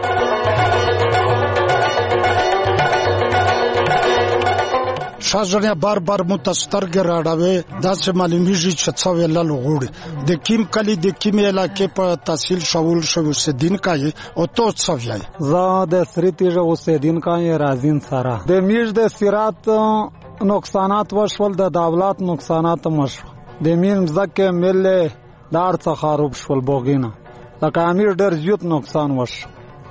شاجریا بار متسترګ راډاوي دا چې معلومیږي چې څو ویل غوړي د کیم کلی د کیم علاقې په تحصیل شاول شو سدین کای او تو څو ویای زه د سریتیجه اوسیدین کای رازین سره د میز د سرات نقصانات وشول د دولت نقصانات مشو د مين زکه مل دار څخه خراب شول بوغینه لکه امیر ډېر زیات نقصان وشو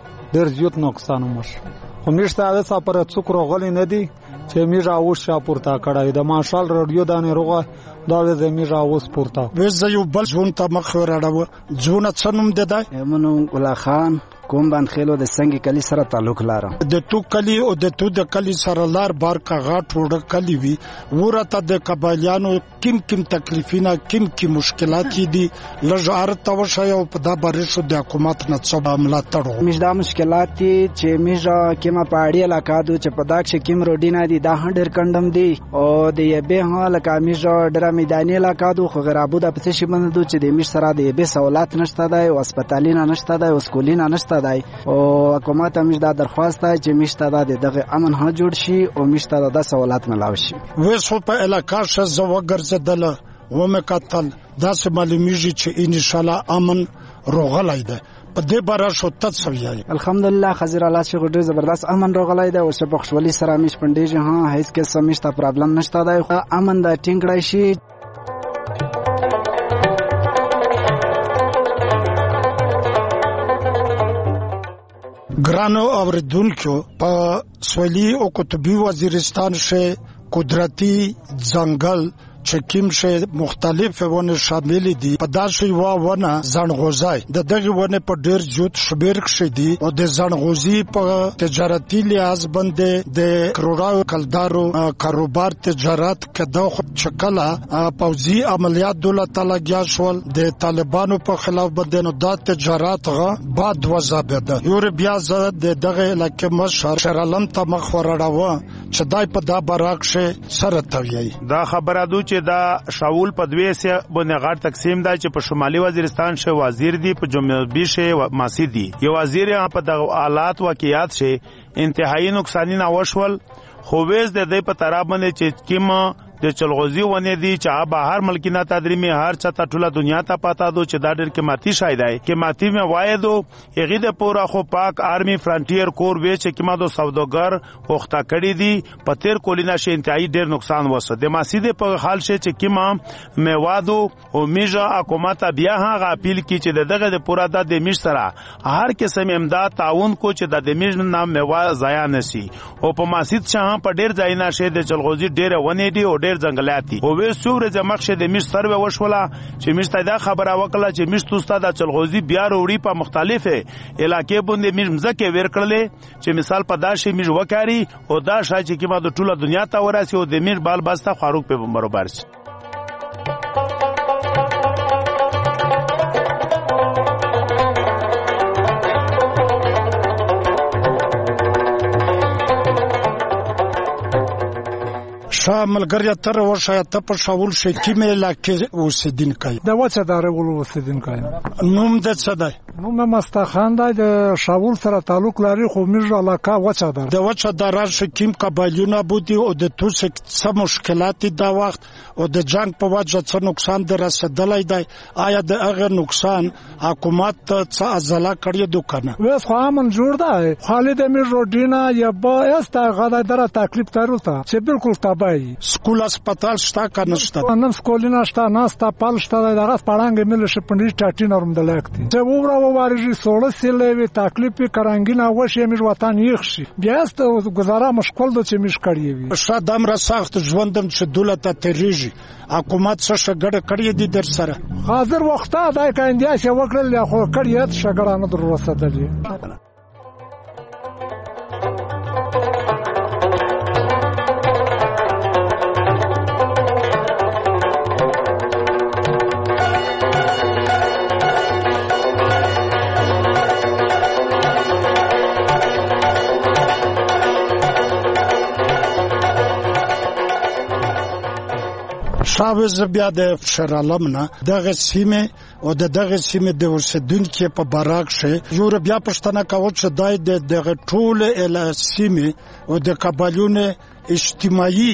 خو میشته د سفر څوک غلی نه دي چې میرا اوس شا پورته کړای د ماشال رادیو دانه روغه دا د میرا اوس پورته وځ یو بل ژوند ته مخ راډاو ژوند څنوم ده منو ګلا خان کوم باندې خېلو د سنگي کلی سره تعلق لرم د تو کلی او د تو د کلی سره لار بار کا غاټ وړ کلی وی ورته د قبایلیانو کیم تکلیفینه کیم مشکلات دي لږ توشه او په دا بارې شو د حکومت نه څه عملات تړو مش دا مشکلات چې میجا کیما پاړی علاقہ دو چې په داک کیم روډینا دي دا هډر کندم دي او د یبه حال کا میجا ډر میداني علاقہ دو خو غرابو د پته شي بند دو چې د میش سره د یبه سہولات نشته دی او هسپتالینه نشته دی او سکولینه نشته دی او حکومت همیش دا درخواست دی چې میشته دا دغه امن ها جوړ شي او میشته دا سہولات ملاو شي وسو په علاقہ ش زو ګرځدل و مې قتل دا سه معلومیږي چې ان شاء الله امن روغلای دی په دې بار شو تاسویای الحمدلله خزر الله چې ډېر زبردست امن روغلای دی او چې په خوشحالي سره میش پندېږي ها هیڅ کې سمشته پرابلم نشته دی امن دا ټینګړای شي ګرانو اوریدونکو په سویلی او قطبی وزیرستان شه قدرتی ځنګل چکیم شه مختلف ونه شامل دي په داسې ونه زنغوزای د دغه ونه په ډیر زیات شمیر کې دي او د زنغوزي په تجارتي لحاظ باندې د کروڑاو کلدارو کاروبار تجارت کده چکلا پوزي عملیات دولت تعالی شول د طالبانو په خلاف باندې نو د تجارت غا بعد وزابده یور بیا ز د دغه علاقې مشر شرالم ته مخ ورړاوه چې دای په دا براک شه سره تویي دا خبره دو دا شاول په دوی سه باندې غړ تقسیم دا چې په شمالي وزیرستان شه وزیر دی په جنوبي شه ماسی دی یو وزیر په د حالات واقعیات شه انتهایی نقصان نه وشول خو وېز د دې په طرف باندې چې کیما د چلغوزي ونه دي چې بهر ملکینه تدریمي هر چا ته ټوله دنیا ته پاتا دو چې دا ډېر کې ماتي شاید دی کې ماتي مې وایدو هغه د پورا خو پاک آرمي فرنټیر کور وی چې کما دو سوداګر وخته کړی دي په تیر کولینا شي انتهایی ډېر نقصان وسه د ماسیده په حال شي چې کما میوادو او میجا حکومت بیا هغه اپیل کی چې دغه د پورا د میش سره هر قسم امداد تعاون کو چې د میش نام میوا ضایع نشي او په ماسید شاه په ډېر ځای نه شه د چلغوزي ډېر ونه دي او ډېر ځنګلات دي او وې سوره د مخشه د میش سروې وشوله چې میش ته دا خبره وکړه چې میش توستا د چلغوزي بیا وروړي په مختلفه علاقې باندې میش مزکه ور کړلې چې مثال په داشي میش وکاري او دا شای چې کیما د ټوله دنیا ته وراسي او د میش بال باسته فاروق په برابر شي ملګری تر ورشه ته په شاول شي کیمه علاقې اوسیدونکي د وڅه دار اوسیدونکي نوم د څه دی نوم مستخان دی د شاول سره تعلق لري خو میرز علاقه وڅه دار د وڅه دار شي کیم قبایلونه بودي او د توسه څه مشکلات دا وخت او د جنگ په وجه څه نقصان در رسیدلای دی آیا د هغه نقصان حکومت څه ازلا کړی دوکنه وس خو امن جوړ دی خالد امیر روډینا یا با است غدا در تکلیف تروته چې بالکل تبای کوي. سکول هسپتال شته که نشته؟ نن سکولونه شته نه هسپتال شته دغه پړانګ مل شپندې ټاټین اورم دلکتی چې وګړه وارجی سوړ سیلې تکلیف کرانګینا وشه مش وطن یخشي بیا است گزاره مشکل د چې مش کړی وي. شاده امر سخت ژوندم چې دولت تریږي حکومت څه شګړه کړی دي در سره حاضر وخت دا کاندیا چې وکړل خو کړی شګړه نه در رسیدلی. شاوز بیا د شرالمنا دغه سیمه او دغه سیمه د اوسیدونکو په براک شه یو بیا پښتنه کاوه چې دای دغه ټول ال سیمه او د قبایلونو اجتماعي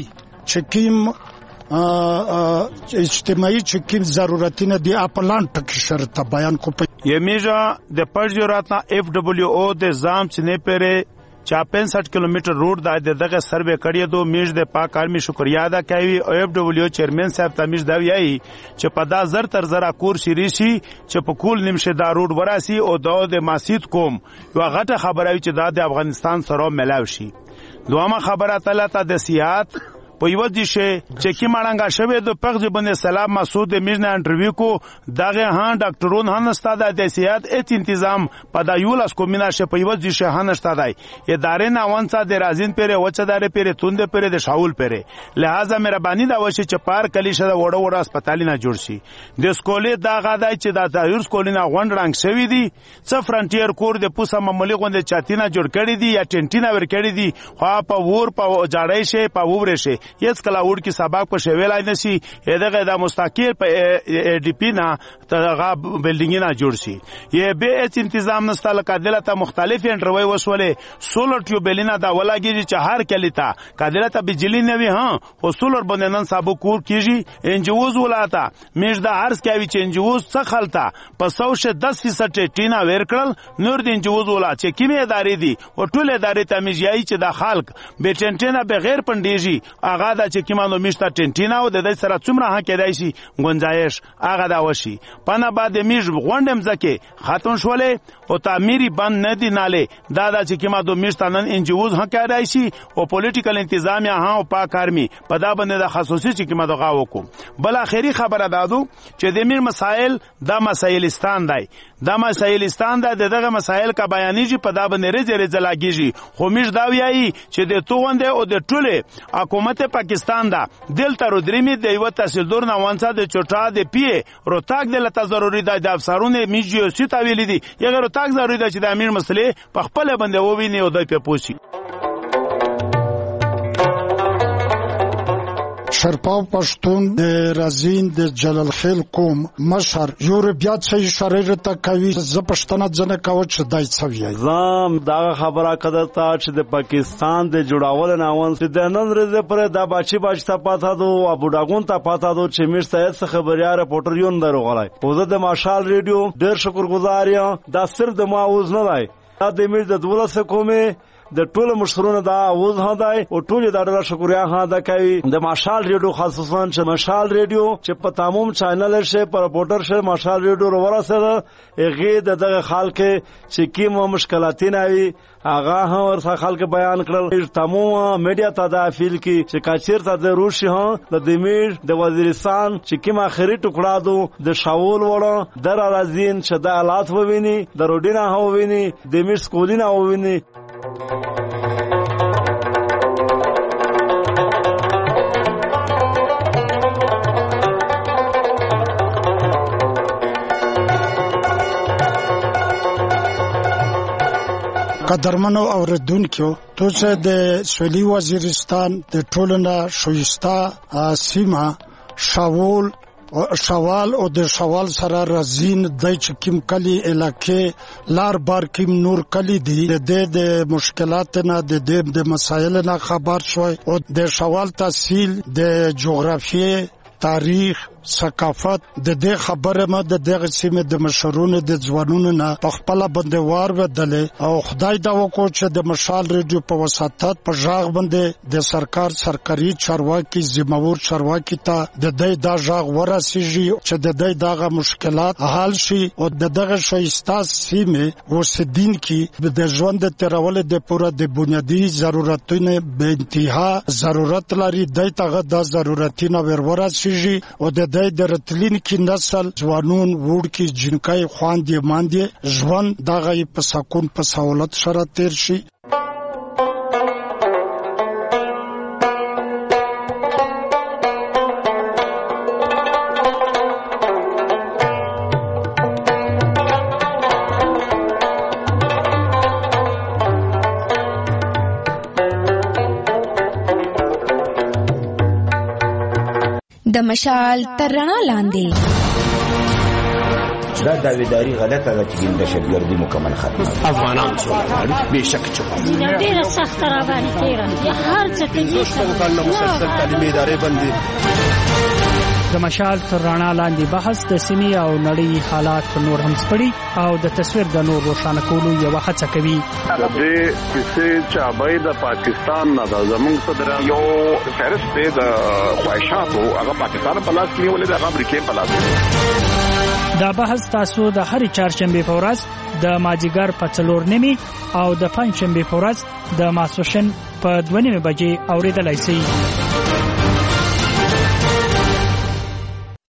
چکیم ضرورتونه دی اپلان ټکی شرط بیان کو په یمیجا د پرجوراتنا اف دبليو او د زام چنه پره 65 کیلومتر روډ دغه سروې کړی دو میش د پاک آرمی شکریا ادا کوي او اف دبليو چیرمن صاحب تمیز دا ویایي چې په دا زر تر زرا کور شریشي چې په کول نیمشه دا روډ وراسي او د ماسید کوم یو غټه خبره چې دا د افغانستان سره ملاوي شي. دوامه خبره تعالی ته د سیاحت په یو دیشه چې کی مړنګا شوه د پغځ باندې سلام مسعود میرنه انټرویو کو دغه هان ډاکټرون هان استاد د سیاحت ات تنظیم په د یولس کومینه شه په یو دیشه هان استاد ادارې نه وانڅه د رازین پیره وچدار پیره توند پیره د شاول پیره لہذا مهرباني دا وشي چې پار کلی شه وړو وړو هسپتال نه جوړ شي د سکولې دا غاډای چې د تایور سکولینه غونډ رنگ شوی دی څه فرنټیر کور د پوسه معمولی غونډه چاتینا جوړ کړی دی یا ټینټینا ور کړی دی خو په ور په جاړی شه په وور شه یس کلا وړ کی سبق په شویلای نشي دغه د مستقیر په ډی پی نه تغه بلډینګ نه جوړ شي یې به اس تنظیم نستل کادلته مختلف انټروي وسولې سولر ټیوبلینا دا ولاګي چې هر کلیتا کادلته بجلی نه وي ها خو سولر باندې نن سابو کور کیږي انجوز ولاتا میش دا عرض کوي چې انجوز څه خلتا په 110% ټینا ور کړل نور د انجوز ولا چې کیمه ادارې دي او ټول ادارې تمیزیای چې د خلک به ټنټینا بغیر پندېږي اغا دا چې کیمانو میشته ټنټینا او د دې سره څومره ها کېدای شي گنجائش هغه دا وشي پنه بعد میش غونډم ځکه ختم شولې او تعمیری بند نه دی ناله دا چې کیمانو میشته نن انجوز ها کېدای شي او پولیټیکل انتظامیه ها او پاک آرمی په دا باندې د خصوصي چې کیمانو غاو کو بل اخیری خبره دادو چې د میر مسائل دا مسایلستان دی دا مسایلستان دا دغه مسایل کا بیانېږي په دا باندې رځ لاګيږي خو میش دا ویایي چې د توغنده او د ټوله حکومت پاکستان دا دل تر درېمې د یو تحصیلدار نه وانڅه د چوټا د پی روتاک د لته ضروري د افسرونه میجیو سیتا ویل دي یغه روتاک ضروري ده چې د امیر مسلې په خپل باندې وویني او د په پوسی شرپاو پښتون د رازین د جلال خیل قوم مشر یورپیا څخه اشاره ته کوي ز پښتنه ځنه کاوه چې دای څوی زم دا خبره کده تا چې د پاکستان د جوړاول ناون چې د نن ورځې پر د باچی ته پاته دو ابو ډاګون ته پاته دو چې میر سید څخه خبريار رپورټر یون دروغلای او زه د ماشال ریډیو ډیر شکرګزار یم دا صرف د ماوز نه دی دا د میر د دولت کومه د ټولو مشرونو دا اوز هداي او ټول دا ډېر شکریا هدا کوي د ماشال ریډیو خصوصا چې ماشال ریډیو چې په تمام چینل شه پر رپورټر شه ماشال ریډیو ورسره هغه دغه خلک چې کوم مشکلات نه وي هغه هم ورته خلک بیان کړل تمام میډیا ته دا فیل کی چې کاچیر ته د روشي ها د دمیر د وزیرستان چې کوم اخري ټوکړه دو د شاول وړه در رازین چې د حالات وویني د روډینا هوویني د میر سکولینا هوویني قدرمنو اوریدونکو تو چې د سویلي وزیرستان د ټولنه شويستا سیمه شوال او د شوال سره رازین د چکم کلی علاقې لار بار کیم نور کلی دی د مشکلات نه د مسایل نه خبر شوي او د شوال تحصیل د جغرافیه تاریخ ثقافت د دې خبره ما د دغه سیمه د مشرونو د ځوانونو نه په خپل بندوار ودلې او خدای دا وکړ چې د مشال ریډیو په وساتت په ژغ باندې د سرکاري چارواکي ذمہور چارواکي ته د دې دا ژغ ورسیږي چې د دې دغه مشکلات حل شي او دغه شایسته سیمه اوسیدین کی د ژوند تیرول د پوره د بنیادی ضرورتونو به انتها ضرورت لري د تغه د ضرورتونو ورسیږي او د دې د راتلین کی نسل ځوانون وړکی جنکای خواندې ماندې ژوند دغه په سکون په سہولت سره تیر شي. د مشال تر رڼا لاندې دا داویداری غلطه ده چې د دهشتګردي مکمل ختمه افغانان څومره بهشکه چوکا ډیره سخت راغلي تیرا هر څه ته مسلسل تعلیمي ادارې بندي. د مشال تر رڼا لاندې بحث د سیمې او نړۍ حالات نور هم سپړي او د تصویر د نور روښانه کولو یو هڅه کوي. د دې کیسې چابای د پاکستان نه د زمونږ صدر یو فهرست د خواهشاتو هغه پاکستان په لاس کې ولې د امریکا په لاس. دا بحث تاسو د هر چهارشنبه په ورځ د مازیګر په 4:30 او د پنځشنبه په ورځ د ماسوشن په 2:30 بجې اوریدلای شئ.